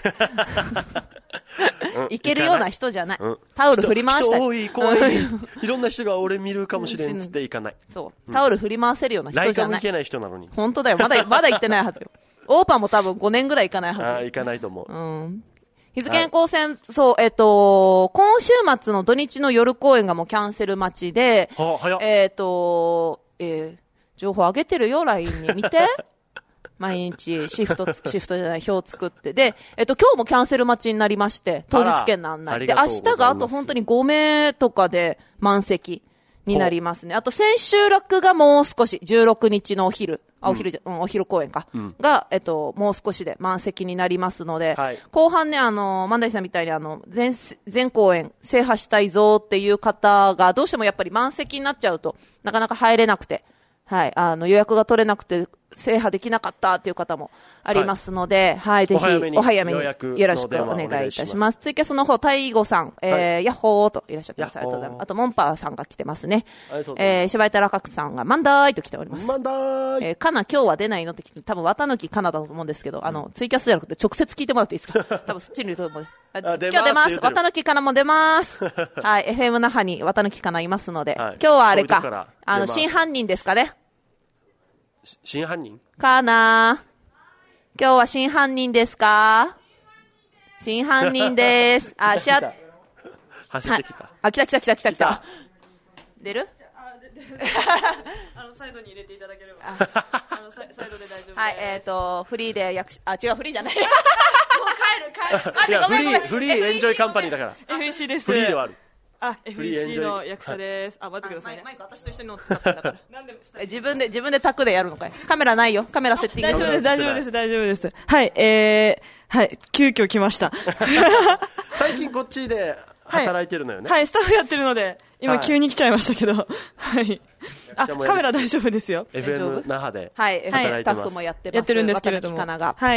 行けるような人じゃない。うん、タオル振り回したい。 人多い、怖い。いろんな人が俺見るかもしれんっつって行かない。 そう。タオル振り回せるような人じゃない。 ライカも行けない人なのに。 本当だよ。まだ、まだ行ってないはずよ。オーパーも多分ごねんぐらい行かないはず。 ああ、行かないと思う。 うん。日付変更線、はい、そう、えっ、ー、と、今週末の土日の夜公演がもうキャンセル待ちで、 はあ、早っ。 えっ、ー、と、えー、情報上げてるよ、ライン に。見て。毎日シフト、シフトじゃない、表作って。で、えっ、ー、と、今日もキャンセル待ちになりまして、当日券の案内。で、明日があと本当にごめいとかで満席になりますね。あと、千秋楽がもう少し、じゅうろくにちのお昼。あ、お昼じゃ、うん、お昼公演か。うん、が、えっと、もう少しで満席になりますので、はい、後半ね、あの、万代さんみたいにあの、全、全公演制覇したいぞっていう方が、どうしてもやっぱり満席になっちゃうと、なかなか入れなくて、はい、あの、予約が取れなくて、制覇できなかったっていう方もありますので、はい、はい、ぜひ、お早めによろしくお願いいたします。ツイキャスの方、タイゴさん、えー、はい、ヤッホーといらっしゃってます。ありがとうございます。あと、モンパーさんが来てますね。ありがとうございます。えー、柴井太郎さんが、マンダーイと来ております。 マンダーイえー、かな、今日は出ないのって来て、多分、綿貫かなだと思うんですけど、あの、うん、ツイキャスじゃなくて直接聞いてもらっていいですか？多分、そっちにいると思う。今日出ます。綿貫かなも出ます。はい、エフエム 那覇に綿貫かないますので、はい、今日はあれか、あの、真犯人ですかね。 真犯人かな今日は真犯人ですか？真犯人です。あ、しゃ、 走ってきた。 あ、来た来た来た来た来た。出る？ あの、サイドに入れていただければ。あの、サイドで大丈夫です。 はい、えっと、フリーで役者、あ、違う、フリーじゃない。もう帰る、帰る。 いや、フリー、フリーエンジョイカンパニーだから。 エフイーシー です。 フリーではある。 あ、エフイーシー の役者です。あ、待ってくださいね。 マイク私と一緒に乗ってたんだから。なんで自分で、自分でタクでやるのかい？カメラないよ。カメラセッティング。 大丈夫です、大丈夫です、大丈夫です。はい、えー、はい、急遽来ました。 最近こっちで働いてるのよね。 はい、はい、スタッフやってるので、今急に来ちゃいましたけど。はい。あ、カメラ大丈夫ですよ。 エフエム 那覇で。 はい、スタッフもやってます。 やってるんですけれども。 はい。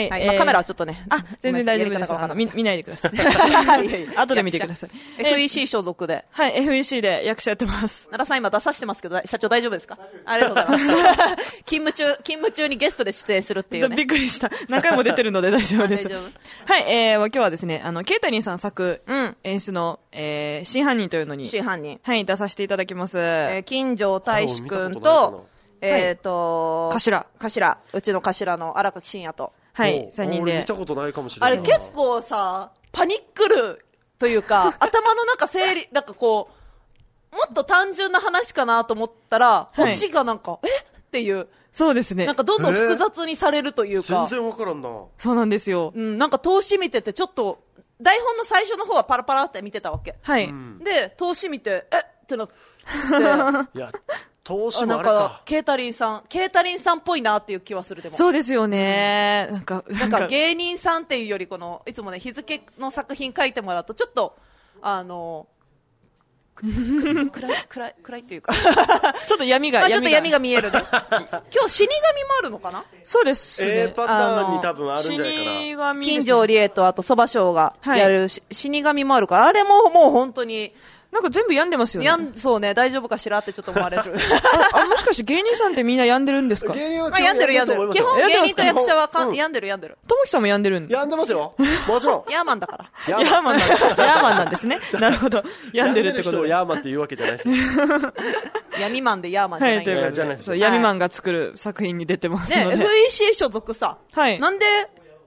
はい。 まあカメラはちょっとね。 あ、全然大丈夫です。あの、見、見ないでください。後で見てください。 エフイーシー 所属で。 はい、エフイーシー で役者やってます。 奈良さん今出させてますけど、社長大丈夫ですか？ありがとうございます。勤務中、勤務中にゲストで出演するっていうね。 びっくりした。何回も出てるので大丈夫です。大丈夫。はい、えー、今日はですね、あの、ケイタリンさん作、演出の、えー、真犯人というのに。 真犯人。 はい、出させていただきます。 えー、金城大志くんと、えっと、 頭。 頭。うちの頭の荒垣真也と。 はい、三人で。 見たことないかもしれない。 あれ結構さ、パニックるというか、頭の中整理、なんかこう、もっと単純な話かなと思ったら、オチがなんか、えっていう。 そうですね。 なんかどんどん複雑にされるというか。 全然わからんな。 そうなんですよ。 うん、なんか投資見ててちょっと、台本の最初の方はパラパラって見てたわけ。 はい。 で、投資見て、えってなって。 いや、投資もあれか。 なんか、ケータリンさん、ケータリンさんっぽいなっていう気はするでも。 そうですよね。なんか、 なんか芸人さんっていうより、この、いつもね、日付の作品書いてもらうと、ちょっと、あの、暗い、暗い、暗いっていうか。 ちょっと闇が、 まあちょっと闇が見えるね。今日死神もあるのかな？ そうですね。 A パターンに多分あるんじゃないかな。 死神。 金城理恵とあと蕎麦賞がやる、はい、死神もあるから、あれももう本当に、 なんか全部病んでますよね。 やん、そうね、大丈夫かしらってちょっと思われる。 あ, あ、もしかして芸人さんってみんな病んでるんですか？ 芸人はまあ、病んでる病んでる。基本芸人と役者はかん、うん、病んでる病んでる。 ともきさんも病んでるん病んでますよ。もちろん。 ヤーマンだから。 ヤーマンなんだ。ヤーマンなんですね。なるほど。病んでるってことで。 ヤーマンって言うわけじゃないですよ。 闇マンでヤーマンじゃない。はい、ということで。そう、闇マンが作る作品に出てますので。 ね、エフイーシー 所属さ。はい。なんで、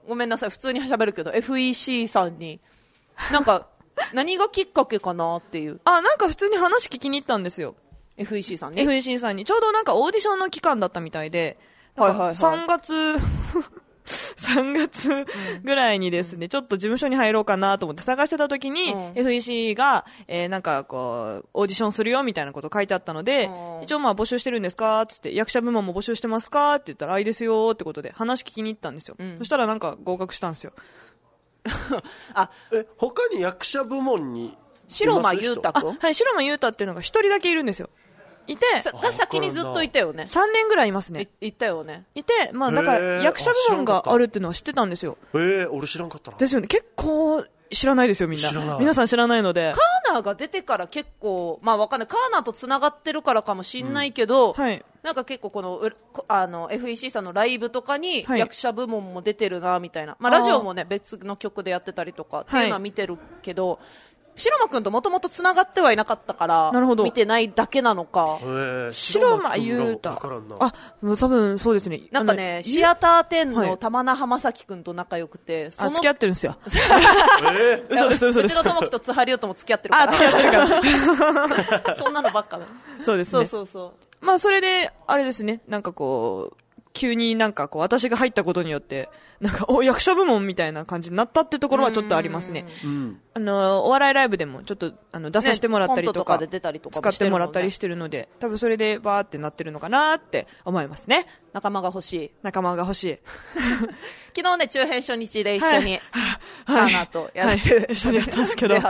ごめんなさい、普通に喋るけど、エフイーシー さんに、なんか、何がきっかけかなっていう。 あ、なんか普通に話聞きに行ったんですよ。 エフイーシー さんにエフイーシー さんに。ちょうどなんかオーディションの期間だったみたいで、 はいはいはい。 さんがつ、さんがつぐらいにですね、うん、ちょっと事務所に入ろうかなと思って探してた時に、うん、エフイーシー が、えー、なんかこう、オーディションするよみたいなこと書いてあったので、うん、一応まあ募集してるんですかつって、役者部門も募集してますかって言ったら、あ、いいですよってことで話聞きに行ったんですよ。うん、そしたらなんか合格したんですよ。 あ、え、他に役者部門に白間優太君？ はい、白間優太っていうのが一人だけいるんですよ。いて、 が先にずっといたよね。 さんねんぐらいいますね。 い, いたよね。 いて、まあだから役者部門があるっていうのは知ってたんですよ。 えー、俺知らんかったな。 ですよね。結構知らないですよみんな。 知らない。 皆さん知らないので。 カーナーが出てから結構、まあわかんない。カーナーと繋がってるからかもしんないけど、うん、はい。なんか結構この、あの、エフイーシー さんのライブとかに役者部門も出てるな、みたいな。はい、まあラジオもね、別の曲でやってたりとかっていうのは見てるけど、はい、白間くんともともと繋がってはいなかったから、なるほど。見てないだけなのか。 白間優太。あ、多分そうですね。 なんかね、シアターテンの玉名浜崎くんと仲良くて、 はい、その。あ、付き合ってるんですよ。 えー、嘘嘘嘘。うちの友樹と津波亮とも付き合ってるから。 あ、付き合ってるから。そんなのばっかだ。 そうですね。 そうそうそう。 まあそれで、あれですね、なんかこう、急になんかこう私が入ったことによってなんかお役者部門みたいな感じになったってところはちょっとありますね。うん、あのお笑いライブでもちょっとあの出させてもらったりとか、ね、使ってもらったりしてるので、多分それでバーってなってるのかなって思いますね。 仲間が欲しい。 仲間が欲しい。 昨日ね中編初日で一緒にカーナーとやって、はいはい、 一緒にやったんですけど。 はい。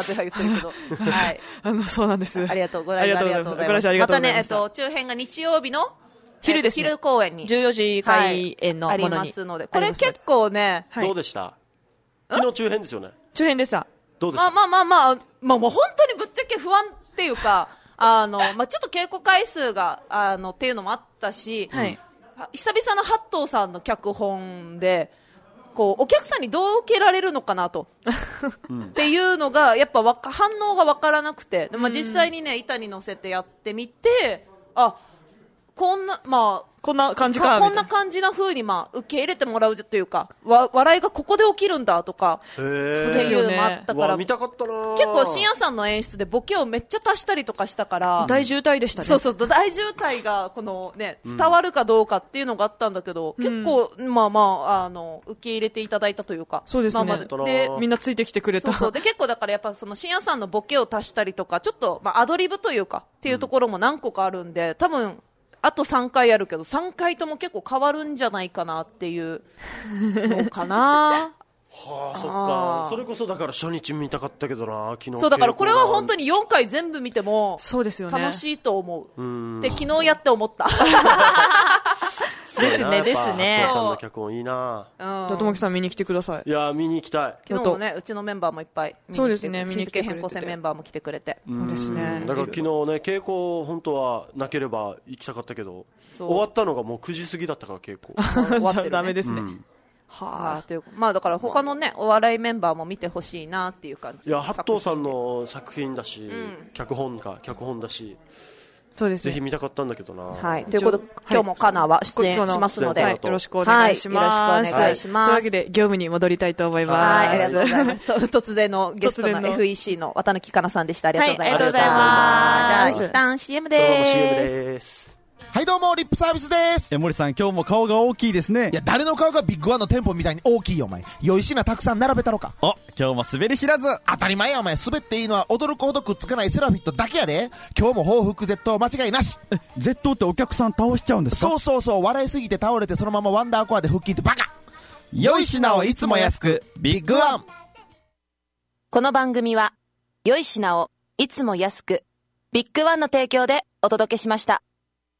あのそうなんです。 ありがとうございます。ありがとうございます。またねえっと中編が日曜日の昼ですね。 昼公演に。 じゅうよじ開演のものに、 はい、ありますので。これ結構ね。 はい、どうでした？昨日中編ですよね。 中編でした。 どうでした？ まあまあまあまあ、まあもう本当にぶっちゃけ不安っていうか、あの、まあちょっと稽古回数が、あの、っていうのもあったし、はい、久々の八頭さんの脚本で、こう、お客さんにどう受けられるのかなと。っていうのが、やっぱわか反応がわからなくて、まあ実際にね、板に乗せてやってみて、あ、こんな、まあ、 こんな感じかこんな感じな風に、まあ、受け入れてもらうというか、わ、笑いがここで起きるんだとか、っていうのもあったから、 見たかったな。 結構深夜さんの演出でボケをめっちゃ足したりとかしたから、 大渋滞でしたね。 そうそう、大渋滞が、このね、伝わるかどうかっていうのがあったんだけど、うん、結構、まあまあ、あの、受け入れていただいたというか、 そうですね。まあまあ、で、みんなついてきてくれた。 そうそう。で、結構だからやっぱその深夜さんのボケを足したりとか、ちょっと、まあアドリブというか、っていうところも何個かあるんで、多分、あとさんかいやるけどさんかいとも結構変わるんじゃないかなっていうのかな。 はあ、そっか。それこそだから初日見たかったけどな、昨日。 そうだからこれは本当によんかい全部見てもそうですよね。 楽しいと思う。うんで昨日やって思った。 ですねですね。 お父さんの脚本いいな。 ともきさん見に来てください。 いや見に行きたい。 昨日もねうちのメンバーもいっぱい見に来てくれて。 そうですね見に来てくれて。 日付変更線メンバーも来てくれて。 そうですね。 だから昨日ね稽古本当はなければ行きたかったけど終わったのがもうくじ過ぎだったから稽古。 終わってるダメですね。 はあ、というまあだから他のねお笑いメンバーも見てほしいなっていう感じ。 いや八頭さんの作品だし、脚本か脚本だし。 そうですね。 ぜひ見たかったんだけどな。 はい。ということで、今日もカナーは出演しますので、 よろしくお願いします。 よろしくお願いします。 というわけで、業務に戻りたいと思います。 はい、ありがとうございます。突然のゲストの エフイーシー の渡貫かなさんでした。ありがとうございました。じゃあ、一旦 シーエム でーす。 それも シーエム でーす。 はいどうもリップサービスです。 え森さん今日も顔が大きいですね。 いや誰の顔がビッグワンの店舗みたいに大きいよお前。良い品たくさん並べたろか。 お今日も滑り知らず。 当たり前やお前。滑っていいのは驚くほどくっつかないセラフィットだけやで。今日も報復絶倒間違いなし。 え絶倒ってお客さん倒しちゃうんですか。 そうそうそう笑いすぎて倒れてそのままワンダーコアで腹筋ってバカ。 良い品をいつも安くビッグワン。 この番組は良い品をいつも安くビッグワンの提供でお届けしました。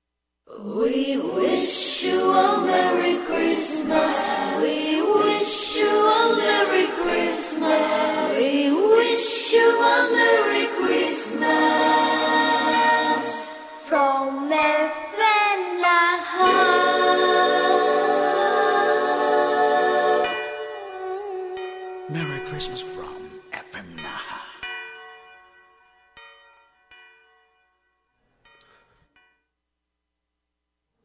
We wish you a Merry Christmas. We wish you a Merry Christmas. We wish you a Merry Christmas. From F M Naha. Merry Christmas from F M Naha. は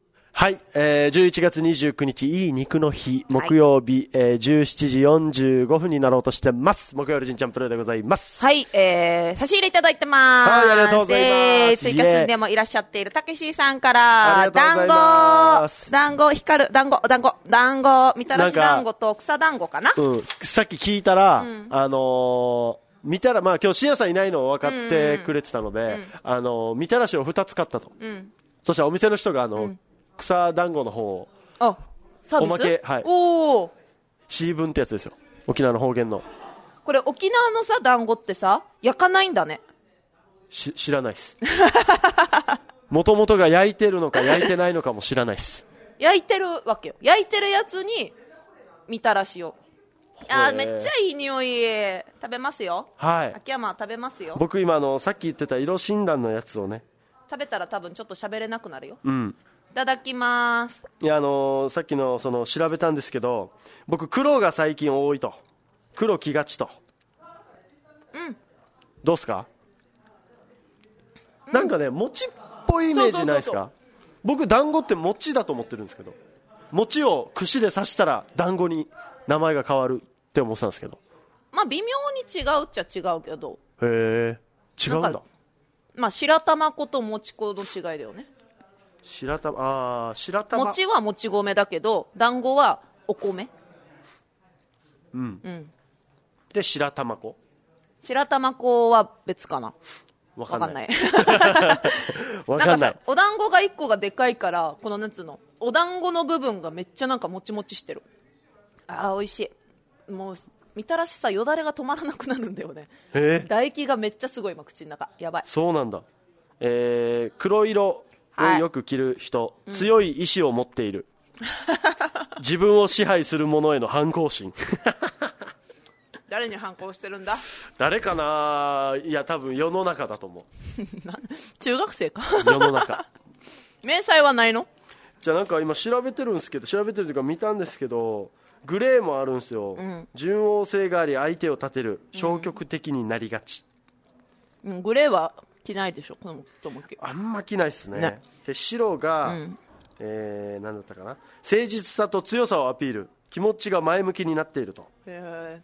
はい、えー、じゅういちがつにじゅうくにちいい肉の日木曜日、はい、えー、じゅうしちじよんじゅうごふんになろうとしてます木曜日じんちゃんプレイでございます。 はい、えー、差し入れいただいてます。 はい、ありがとうございます。えー、 追加数でもいらっしゃっているたけしさんから団子団子光る団子団子団子みたらし団子と草団子かな、 うん、さっき聞いたら、うん、あのー見たら、まあ今日深夜さんいないのを分かってくれてたので、うんうん、あの、みたらしをふたつ買ったと。うん、そしたらお店の人があの、うん、草団子の方を。 あ、サービス？ おまけ、はい。 おー。シーブンってやつですよ。沖縄の方言の。 これ沖縄のさ、団子ってさ、焼かないんだね。 し、知らないっす。もともとが焼いてるのか焼いてないのかも知らないっす。 焼いてるわけよ。焼いてるやつに、みたらしを。あーめっちゃいい匂い。食べますよ。 はい。 秋山は食べますよ。 僕今あのさっき言ってた色診断のやつをね。 食べたら多分ちょっと喋れなくなるよ。 うん。 いただきます。 いやあのー、さっきのその調べたんですけど、僕黒が最近多いと。黒きがちと。 うん。 どうすか？うん、なんかね餅っぽいイメージないですか？僕団子って餅だと思ってるんですけど、餅を串で刺したら団子に名前が変わるって思ってたんですけど、 まあ微妙に違うっちゃ違うけど。 へえ、違うんだ。 まあ白玉粉ともち粉の違いだよね。 白玉、ああ白玉。 餅はもち米だけど団子はお米。 うん。うん。で白玉粉。 白玉粉は別かな。 わかんない。 わかんない。お団子がいっこがでかいからこのなんつうのお団子の部分がめっちゃなんかもちもちしてる。あー美味しい。もうみたらしさよだれが止まらなくなるんだよね。 えー、 唾液がめっちゃすごい今口の中やばい。 そうなんだ。えー、黒色をよく着る人、はい、強い意志を持っている、うん、自分を支配する者への反抗心。 誰に反抗してるんだ？ 誰かな。いや多分世の中だと思う。 中学生か。 世の中。 明細はないの？ じゃあなんか今調べてるんですけど、調べてるというか見たんですけど、グレーもあるんですよ、うん、順応性があり相手を立てる、消極的になりがち、 うん、グレーは着ないでしょこの友樹。 あんま着ないっす ね, ねで白が、うん、えー、何だったかな、誠実さと強さをアピール、気持ちが前向きになっていると。 へ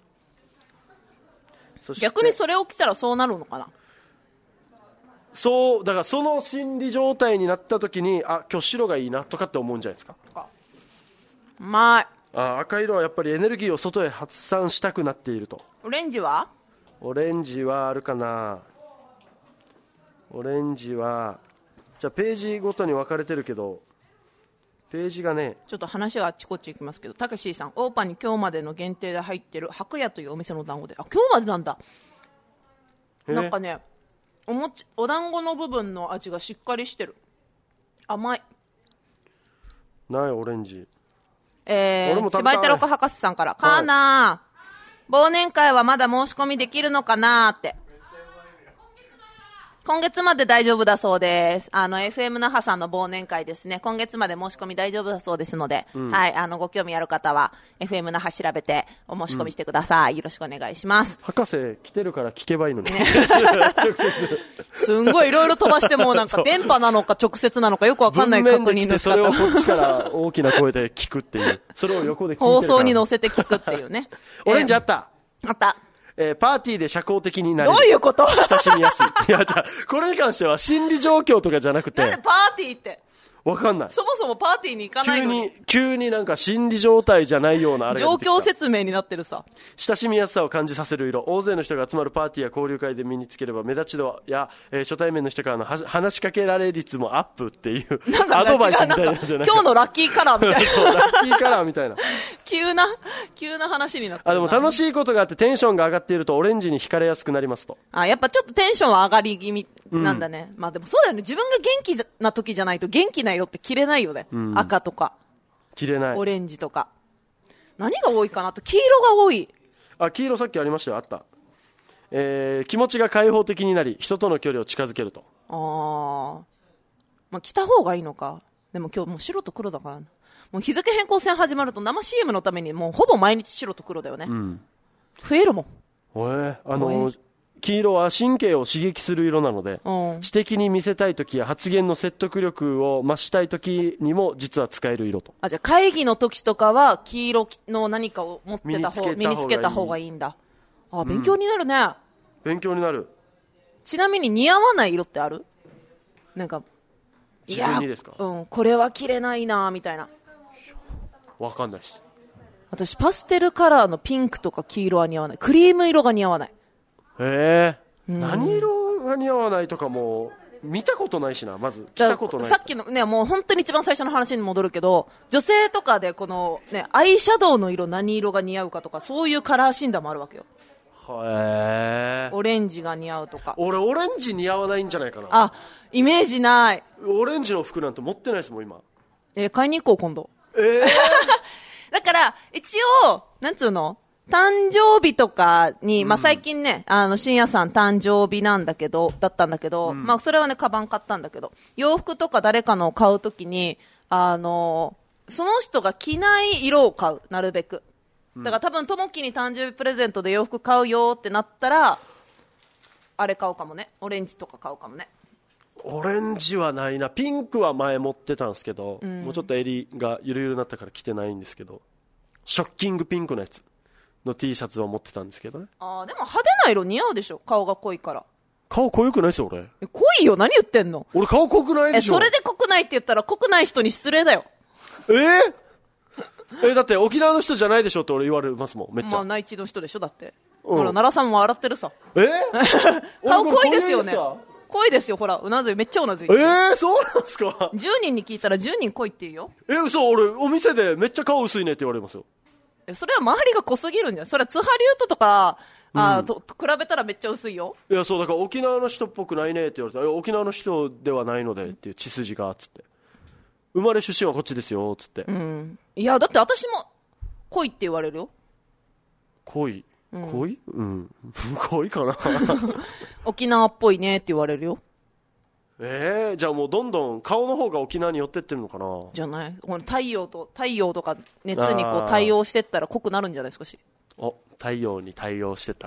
ー、逆にそれを着たらそうなるのかな。 そうだからその心理状態になった時に、あ今日白がいいなとかって思うんじゃないですか。 うまい。 あ赤色はやっぱりエネルギーを外へ発散したくなっていると。 オレンジは？ オレンジはあるかな。オレンジはじゃあページごとに分かれてるけど、ページがねちょっと話があっちこっち行きますけど、たけしさん、オーパンに今日までの限定で入ってる白夜というお店の団子で、あ今日までなんだ。なんかねおもちお団子の部分の味がしっかりしてる。甘い。 ないオレンジ。 えー、芝居太郎博士さんから、かーなー、忘年会はまだ申し込みできるのかなーって。今月まで大丈夫だそうです。あの エフエム 那覇さんの忘年会ですね、今月まで申し込み大丈夫だそうですので、うん、はい、あのご興味ある方は エフエム 那覇調べてお申し込みしてください、うん、よろしくお願いします。 博士来てるから聞けばいいのに、ね、 直接すんごいいろいろ飛ばして、もうなんか電波なのか直接なのかよくわかんない確認の仕方。 それをこっちから大きな声で聞くっていう、それを横で聞いてるから放送に乗せて聞くっていうね。 オレンジあった、 えー、あった。 えー、パーティーで社交的になる。 どういうこと？ 親しみやすい。いや、じゃあ、これに関しては心理状況とかじゃなくて。 なんでパーティーって。 わかんない。 そもそもパーティーに行かないのに。 急に、急になんか心理状態じゃないようなあれが状況説明になってるさ。 親しみやすさを感じさせる色。大勢の人が集まるパーティーや交流会で身につければ目立ち度や、えー、初対面の人からのは話しかけられ率もアップっていう。 なんかアドバイスみたいな。 今日のラッキーカラーみたいな。 そう、ラッキーカラーみたいな。 急な、急な話になってる。 あ、でも楽しいことがあってテンションが上がっているとオレンジに惹かれやすくなりますと。 あ、やっぱちょっとテンションは上がり気味なんだね。うん、まあでもそうだよね。自分が元気な時じゃないと元気な色って着れないよね。うん、赤とか。 着れない。 オレンジとか。何が多いかなと、黄色が多い。 あ、黄色さっきありましたよ。あった。えー、気持ちが開放的になり、人との距離を近づけると。 あー。まあ着た方がいいのか。でも今日もう白と黒だからな。もう日付変更線始まると生 シーエム のためにもうほぼ毎日白と黒だよね。うん、増えるもん。 えー、あのー、 黄色は神経を刺激する色なので、 うん、 知的に見せたいときや発言の説得力を増したいときにも実は使える色と。 あ、じゃあ会議の時とかは黄色の何かを持ってた方身につけた方がいいんだ。あ、勉強になるね、うん、 勉強になる。 ちなみに似合わない色ってある？なんか自分にですか？ うん、これは着れないなみたいな。 わかんないし。 私パステルカラーのピンクとか黄色は似合わない。クリーム色が似合わない。 へえ、うん、何色が似合わないとかも見たことないしな。まず着たことない。 さっきのね、もう本当に一番最初の話に戻るけど、女性とかでこのね、アイシャドウの色何色が似合うかとか、そういうカラー診断もあるわけよ。 へえ。 オレンジが似合うとか。 俺オレンジ似合わないんじゃないかな。 あ、イメージない。 オレンジの服なんて持ってないですもん今。 えー、買いに行こう今度。 えー、 だから一応なんつうの、誕生日とかに、まあ、最近ね、うん、あの、深夜さん誕生日なんだけど、だったんだけど、うん、まあ、それはね、カバン買ったんだけど、洋服とか誰かのを買うときに、あの、その人が着ない色を買う、なるべく。だから多分、ともきに誕生日プレゼントで洋服買うよってなったら、あれ買うかもね。オレンジとか買うかもね。 オレンジはないな。ピンクは前持ってたんですけど、うん、もうちょっと襟がゆるゆるになったから着てないんですけど、ショッキングピンクのやつの T シャツを持ってたんですけどね。 ああ、でも派手な色似合うでしょ。顔が濃いから。 顔濃くないですよ俺。 え、濃いよ。何言ってんの。 俺顔濃くないでしょ。 え、それで濃くないって言ったら濃くない人に失礼だよ。 えー、えだって沖縄の人じゃないでしょって俺言われますもん。めっちゃ。 まあ内地の人でしょだって、うん、ほら奈良さんも笑ってるさ。 え顔濃いですよね。濃いですよ。ほらうなずいめっちゃうなずいて。 えー、そうなんですか。 じゅうにんに聞いたらじゅうにん濃いって言うよ。 え、嘘。俺お店でめっちゃ顔薄いねって言われますよ。 それは周りが濃すぎるんじゃん。それは津波リュートとか、あ、うん、と比べたらめっちゃ薄いよ。 いや、そうだから沖縄の人っぽくないねって言われたら、沖縄の人ではないのでっていう血筋がつって、生まれ出身はこっちですよつって、 うん、いやだって私も濃いって言われるよ。 濃い、うん、濃い、うん、濃いかな。 沖縄っぽいねって言われるよ。 えー、じゃあもうどんどん顔の方が沖縄に寄ってってるのかな。じゃない。この太陽と太陽とか熱にこう対応してったら濃くなるんじゃない少し。 お、太陽に対応してた。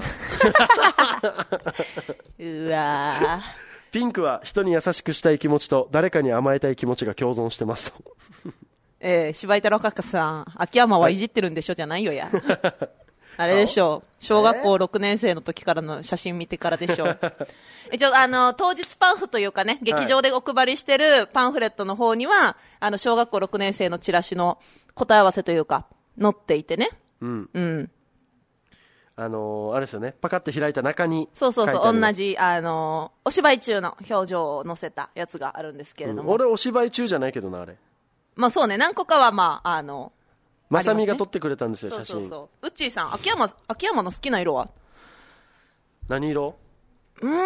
うわピンクは人に優しくしたい気持ちと誰かに甘えたい気持ちが共存してますと。 えー、柴井太郎かかさん、秋山はいじってるんでしょ、はい、じゃないよや。あれでしょう。小学校ろくねん生の時からの写真見てからでしょう。一応、あの、当日パンフというかね、劇場でお配りしてるパンフレットの方には、あの、小学校ろくねん生のチラシの答え合わせというか、載っていてね。 うん。うん。あのー、あれですよね。パカッと開いた中に。 そうそうそう。同じ、あのー、お芝居中の表情を載せたやつがあるんですけれども。 うん、俺お芝居中じゃないけどな、あれ。 まあそうね、何個かはまあ、あの、 まさみが撮ってくれたんですよ、 そうそうそう写真。 うっちーさん、秋山、秋山の好きな色は何色？ うーん、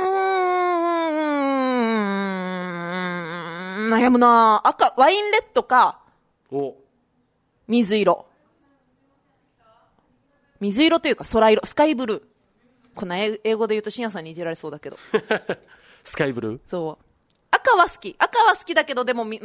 悩むな。赤、ワインレッドか、 お水色。水色というか空色、スカイブルー。こんな英語で言うと深夜さんにいじられそうだけど。 スカイブルー？ そう。赤は好き。赤は好きだけど、でも、うん、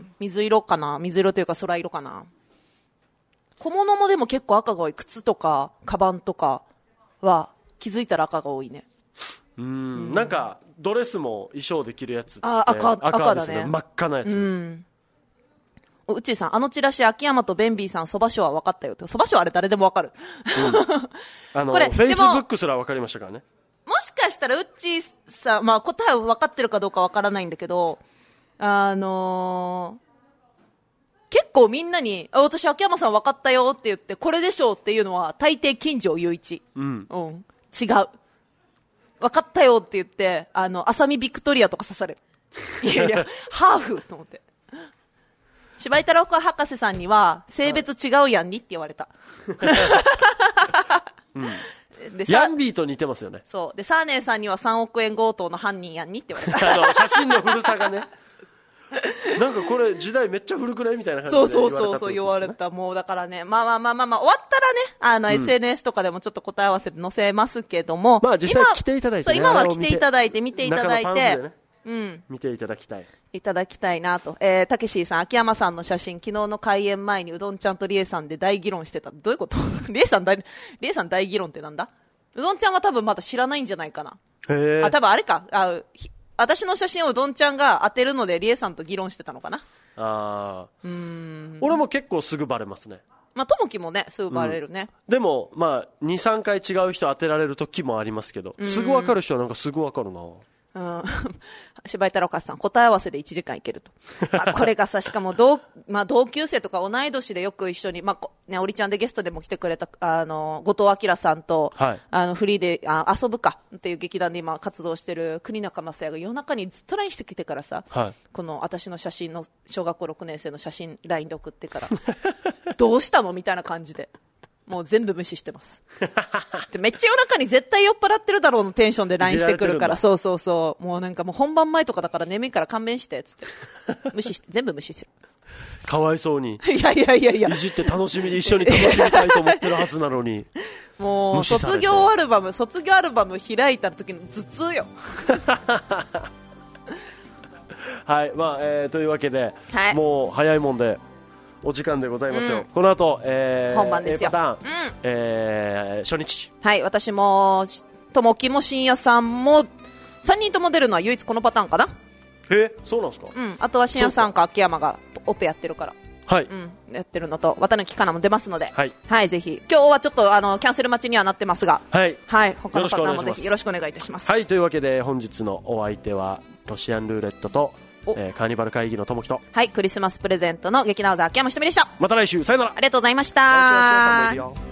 水色かな。水色というか空色かな。小物もでも結構赤が多い。靴とか、カバンとかは気づいたら赤が多いね。 うーん、うん、なんか、ドレスも衣装で着るやつって、 あ、赤、赤だね。 赤ですね。真っ赤なやつ。 うん。うっちーさん、あのチラシ、秋山とベンビーさん、そばしょは分かったよって。そばしょはあれ誰でも分かる。 うん、あの、フェイスブックすら分かりましたからね。 もしかしたらうっちーさん、まあ答え分かってるかどうか分からないんだけど、あのー、結構みんなに、あ、私秋山さん分かったよって言って、これでしょうっていうのは大抵金城雄一。 うん。 うん。違う。分かったよって言って、あの、浅見ビクトリアとか刺される。いやいや、ハーフと思って。柴井太郎博士さんには、性別違うやんにって言われた。 うん、でヤンビーと似てますよね。 そう。で、サーネーさんにはさんおくえん強盗の犯人やんにって言われた。 あの、写真の古さがね。なんかこれ時代めっちゃ古くないみたいな感じで言われた、ね、そうそうそう言われた。もうだからね、まあまあまあまあまあ、終わったらね、あの、うん、エスエヌエス とかでもちょっと答え合わせて載せますけども。 まあ実際来ていただいて、ね、 そう、今は来ていただいて、見ていただいて、ね、うん。 見ていただきたい。 いただきたいなと。えー、たけしーさん、秋山さんの写真、昨日の開演前にうどんちゃんとりえさんで大議論してた。どういうこと？りえさん大、りえさん大議論ってなんだ？うどんちゃんは多分まだ知らないんじゃないかな。 へあ、多分あれか。あ、私の写真をどんちゃんが当てるので、リエさんと議論してたのかな。 あうーん。 俺も結構すぐバレますね。 まあ、ともきもね、すぐバレるね。 うん、でも、まあ、に、さんかい違う人当てられる時もありますけど、すぐ分かる人はなんかすぐ分かるな。 うん、柴井太郎かさん、答え合わせでいちじかんいけると。まあ、これがさ、しかも同、まあ、同級生とか同い年でよく一緒に、まあね、おりちゃんでゲストでも来てくれた、あの、後藤明さんと、 はい、 あの、フリーで、あ、遊ぶかっていう劇団で今活動してる国中正也が夜中にずっと ライン してきてからさ、はい、この私の写真の、小学校ろくねん生の写真 ライン で送ってから、どうしたのみたいな感じで。もう全部無視してますでめっちゃ夜中に絶対酔っ払ってるだろうのテンションで ライン してくるから、そうそうそう、もうなんかもう本番前とかだから眠いから勘弁してっつって無視して全部無視する。 かわいそうに。 いやいやいやいや、 いじって楽しみに一緒に楽しみたいと思ってるはずなのにもう卒業アルバム卒業アルバム開いた時の頭痛よはい、まあえー、というわけで、 はい、 もう早いもんでお時間でございますよ、うん、この後、えー、 本番ですよ。 A パターン、 うん、 えー、初日、 はい、私もともきも深夜さんもさんにんとも出るのは唯一このパターンかな。 え、そうなんですか。 うん、あとは深夜さんか秋山がオペやってるから、 はい、 うん、やってるのと綿貫かなも出ますので、 はい、 はい、ぜひ今日はちょっとあのキャンセル待ちにはなってますが、 はい、 はい、他のパターンもぜひよろしくお願いいたします。 はい、というわけで本日のお相手はロシアンルーレットと、えー、カーニバル会議のともきと、 はい、クリスマスプレゼントの劇団座秋山ひとみでした。 また来週、さよなら。 ありがとうございました。 来週は深夜さんもいるよ。